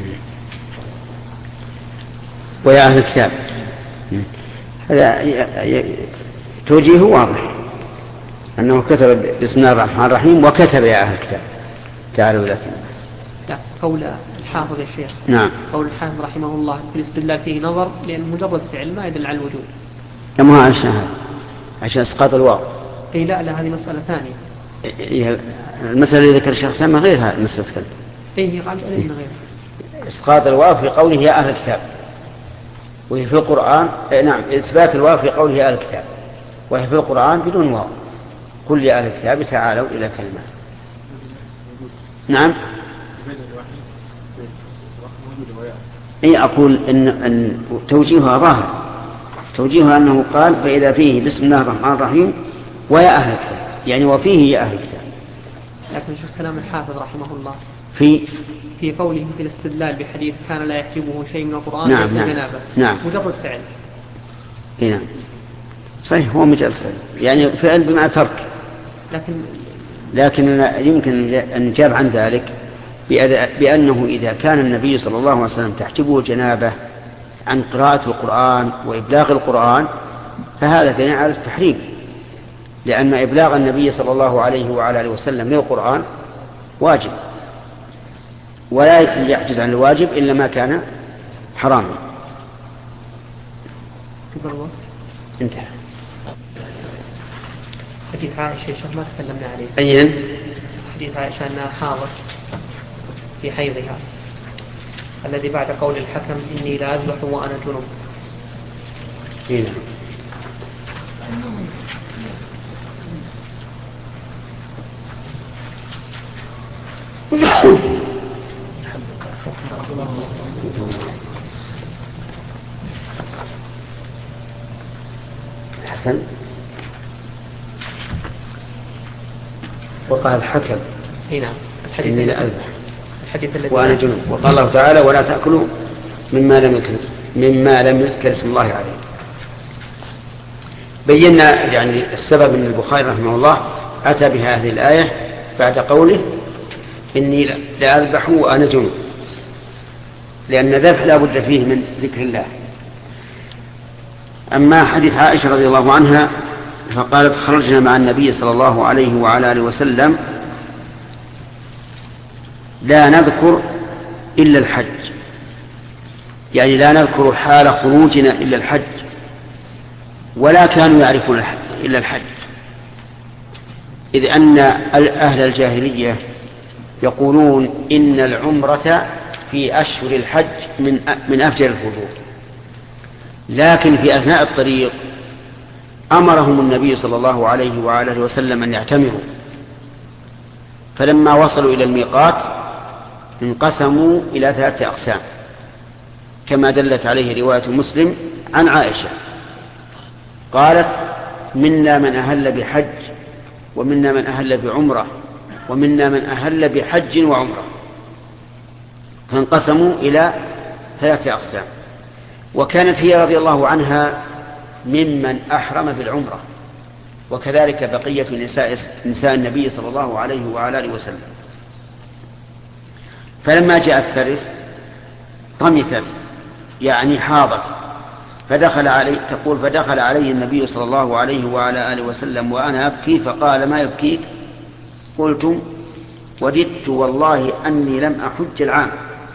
ويا أهل الكتاب هذا توجيه واضح أنه كتب بسم الله الرحمن الرحيم وكتب يا أهل الكتاب تعالوا لكن لا. قول الحافظ يا شيخ. نعم. قول الحافظ رحمه الله في الاستدلال فيه نظر، لأن مجرد فعل ما يدل على الوجود. كما عشان هذا عشان اسقاط الواو. اي لا لا هذه مسألة ثانية. المسألة اللي ذكر الشيخ سامة غير هذه المسألة تكلم. اي قال علينا غير. اسقاط الواو في قوله يا أهل الكتاب، وهي في القرآن نعم إثبات الواو في قوله يا أهل الكتاب، وهي في القرآن بدون واو. قل يا أهل الكتاب تعالوا إلى كلمة. نعم. اي أقول إن, إن توجيهها ظاهر، توجيهها أنه قال: فإذا فيه بسم الله الرحمن الرحيم ويا أهل الكتاب، يعني وفيه يا أهل الكتاب. لكن شوف كلام الحافظ رحمه الله في في قوله في الاستدلال بحديث كان لا يحجبه شيء من القرآن. نعم نعم. نعم. مجرد فعل. نعم صحيح، هو مجرد فعل، يعني فعل بمعنى ترك. لكن لكن يمكن أن نجاب عن ذلك بأنه إذا كان النبي صلى الله عليه وسلم تحجبه جنابه عن قراءة القرآن وإبلاغ القرآن، فهذا دليل على التحريم، لأن إبلاغ النبي صلى الله عليه وعلى آله وسلم للقرآن واجب، ولا يحجز عن الواجب إلا ما كان حراما. كبر الوقت انتهى. حديث عائشة ما تكلمنا عليه. أين؟ حديث عائشة أنها حاضت في حيضها الذي بعد قول الحكم: إني لا أذبح وأنا جنب. هنا حسن. وقال الحكم: هنا الحديث إني لا أذبح الحديث الذي وأنا جنب. وقال الله تعالى: ولا تأكلوا مما لم يذكر مما لم يذكر اسم الله عليه. بينا يعني السبب من البخاري رحمه الله أتى بهذه الآية بعد قوله: إني لا أذبح وأنا جنب، لأن الذبح لا بد فيه من ذكر الله. أما حديث عائشة رضي الله عنها فقالت: خرجنا مع النبي صلى الله عليه وعلى آله وسلم لا نذكر إلا الحج، يعني لا نذكر حال خروجنا إلا الحج، ولا كانوا يعرفون إلا الحج، إذ أن أهل الجاهلية يقولون إن العمرة في أشهر الحج من من أفجر الفجور، لكن في أثناء الطريق أمرهم النبي صلى الله عليه وآله وسلم أن يعتمروا، فلما وصلوا إلى الميقات انقسموا إلى ثلاثة أقسام كما دلت عليه رواية مسلم عن عائشة، قالت منا من أهل بحج ومنا من أهل بعمرة ومنا من أهل بحج وعمرة، فانقسموا إلى ثلاثة أقسام. وكانت هي رضي الله عنها ممن أحرم بالعمرة، وكذلك بقية نساء, نساء النبي صلى الله عليه وعلى آله وسلم. فلما جاء الثرث طمثت يعني حاضت، فدخل علي تقول فدخل علي النبي صلى الله عليه وعلى آله وسلم وأنا أبكي فقال ما يبكيك؟ قلت وددت والله أني لم أحج العام،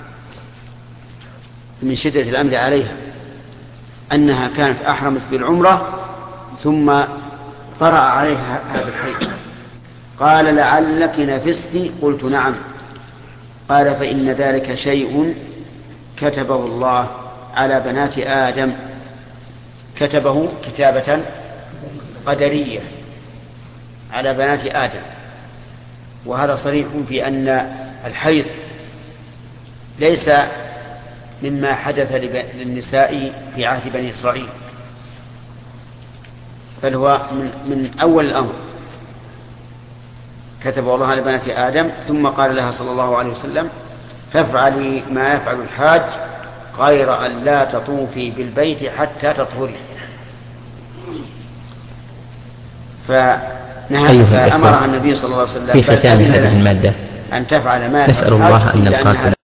من شدة الأمر عليها أنها كانت أحرمت بالعمرة ثم طرأ عليها هذا الحيض. قال لعلك نفستي؟ قلت نعم. قال فإن ذلك شيء كتبه الله على بنات آدم، كتبه كتابة قدرية على بنات آدم، وهذا صريح في أن الحيض ليس مما حدث للنساء في عهد بني إسرائيل، بل هو من, من أول الأمر كتبه الله على بنات آدم. ثم قال لها صلى الله عليه وسلم فافعلي ما يفعل الحاج غير أن لا تطوفي بالبيت حتى تطهري. فأمرها النبي صلى الله عليه وسلم في ختام هذه المادة أن تفعل ما نسأل الله أن نلقاكم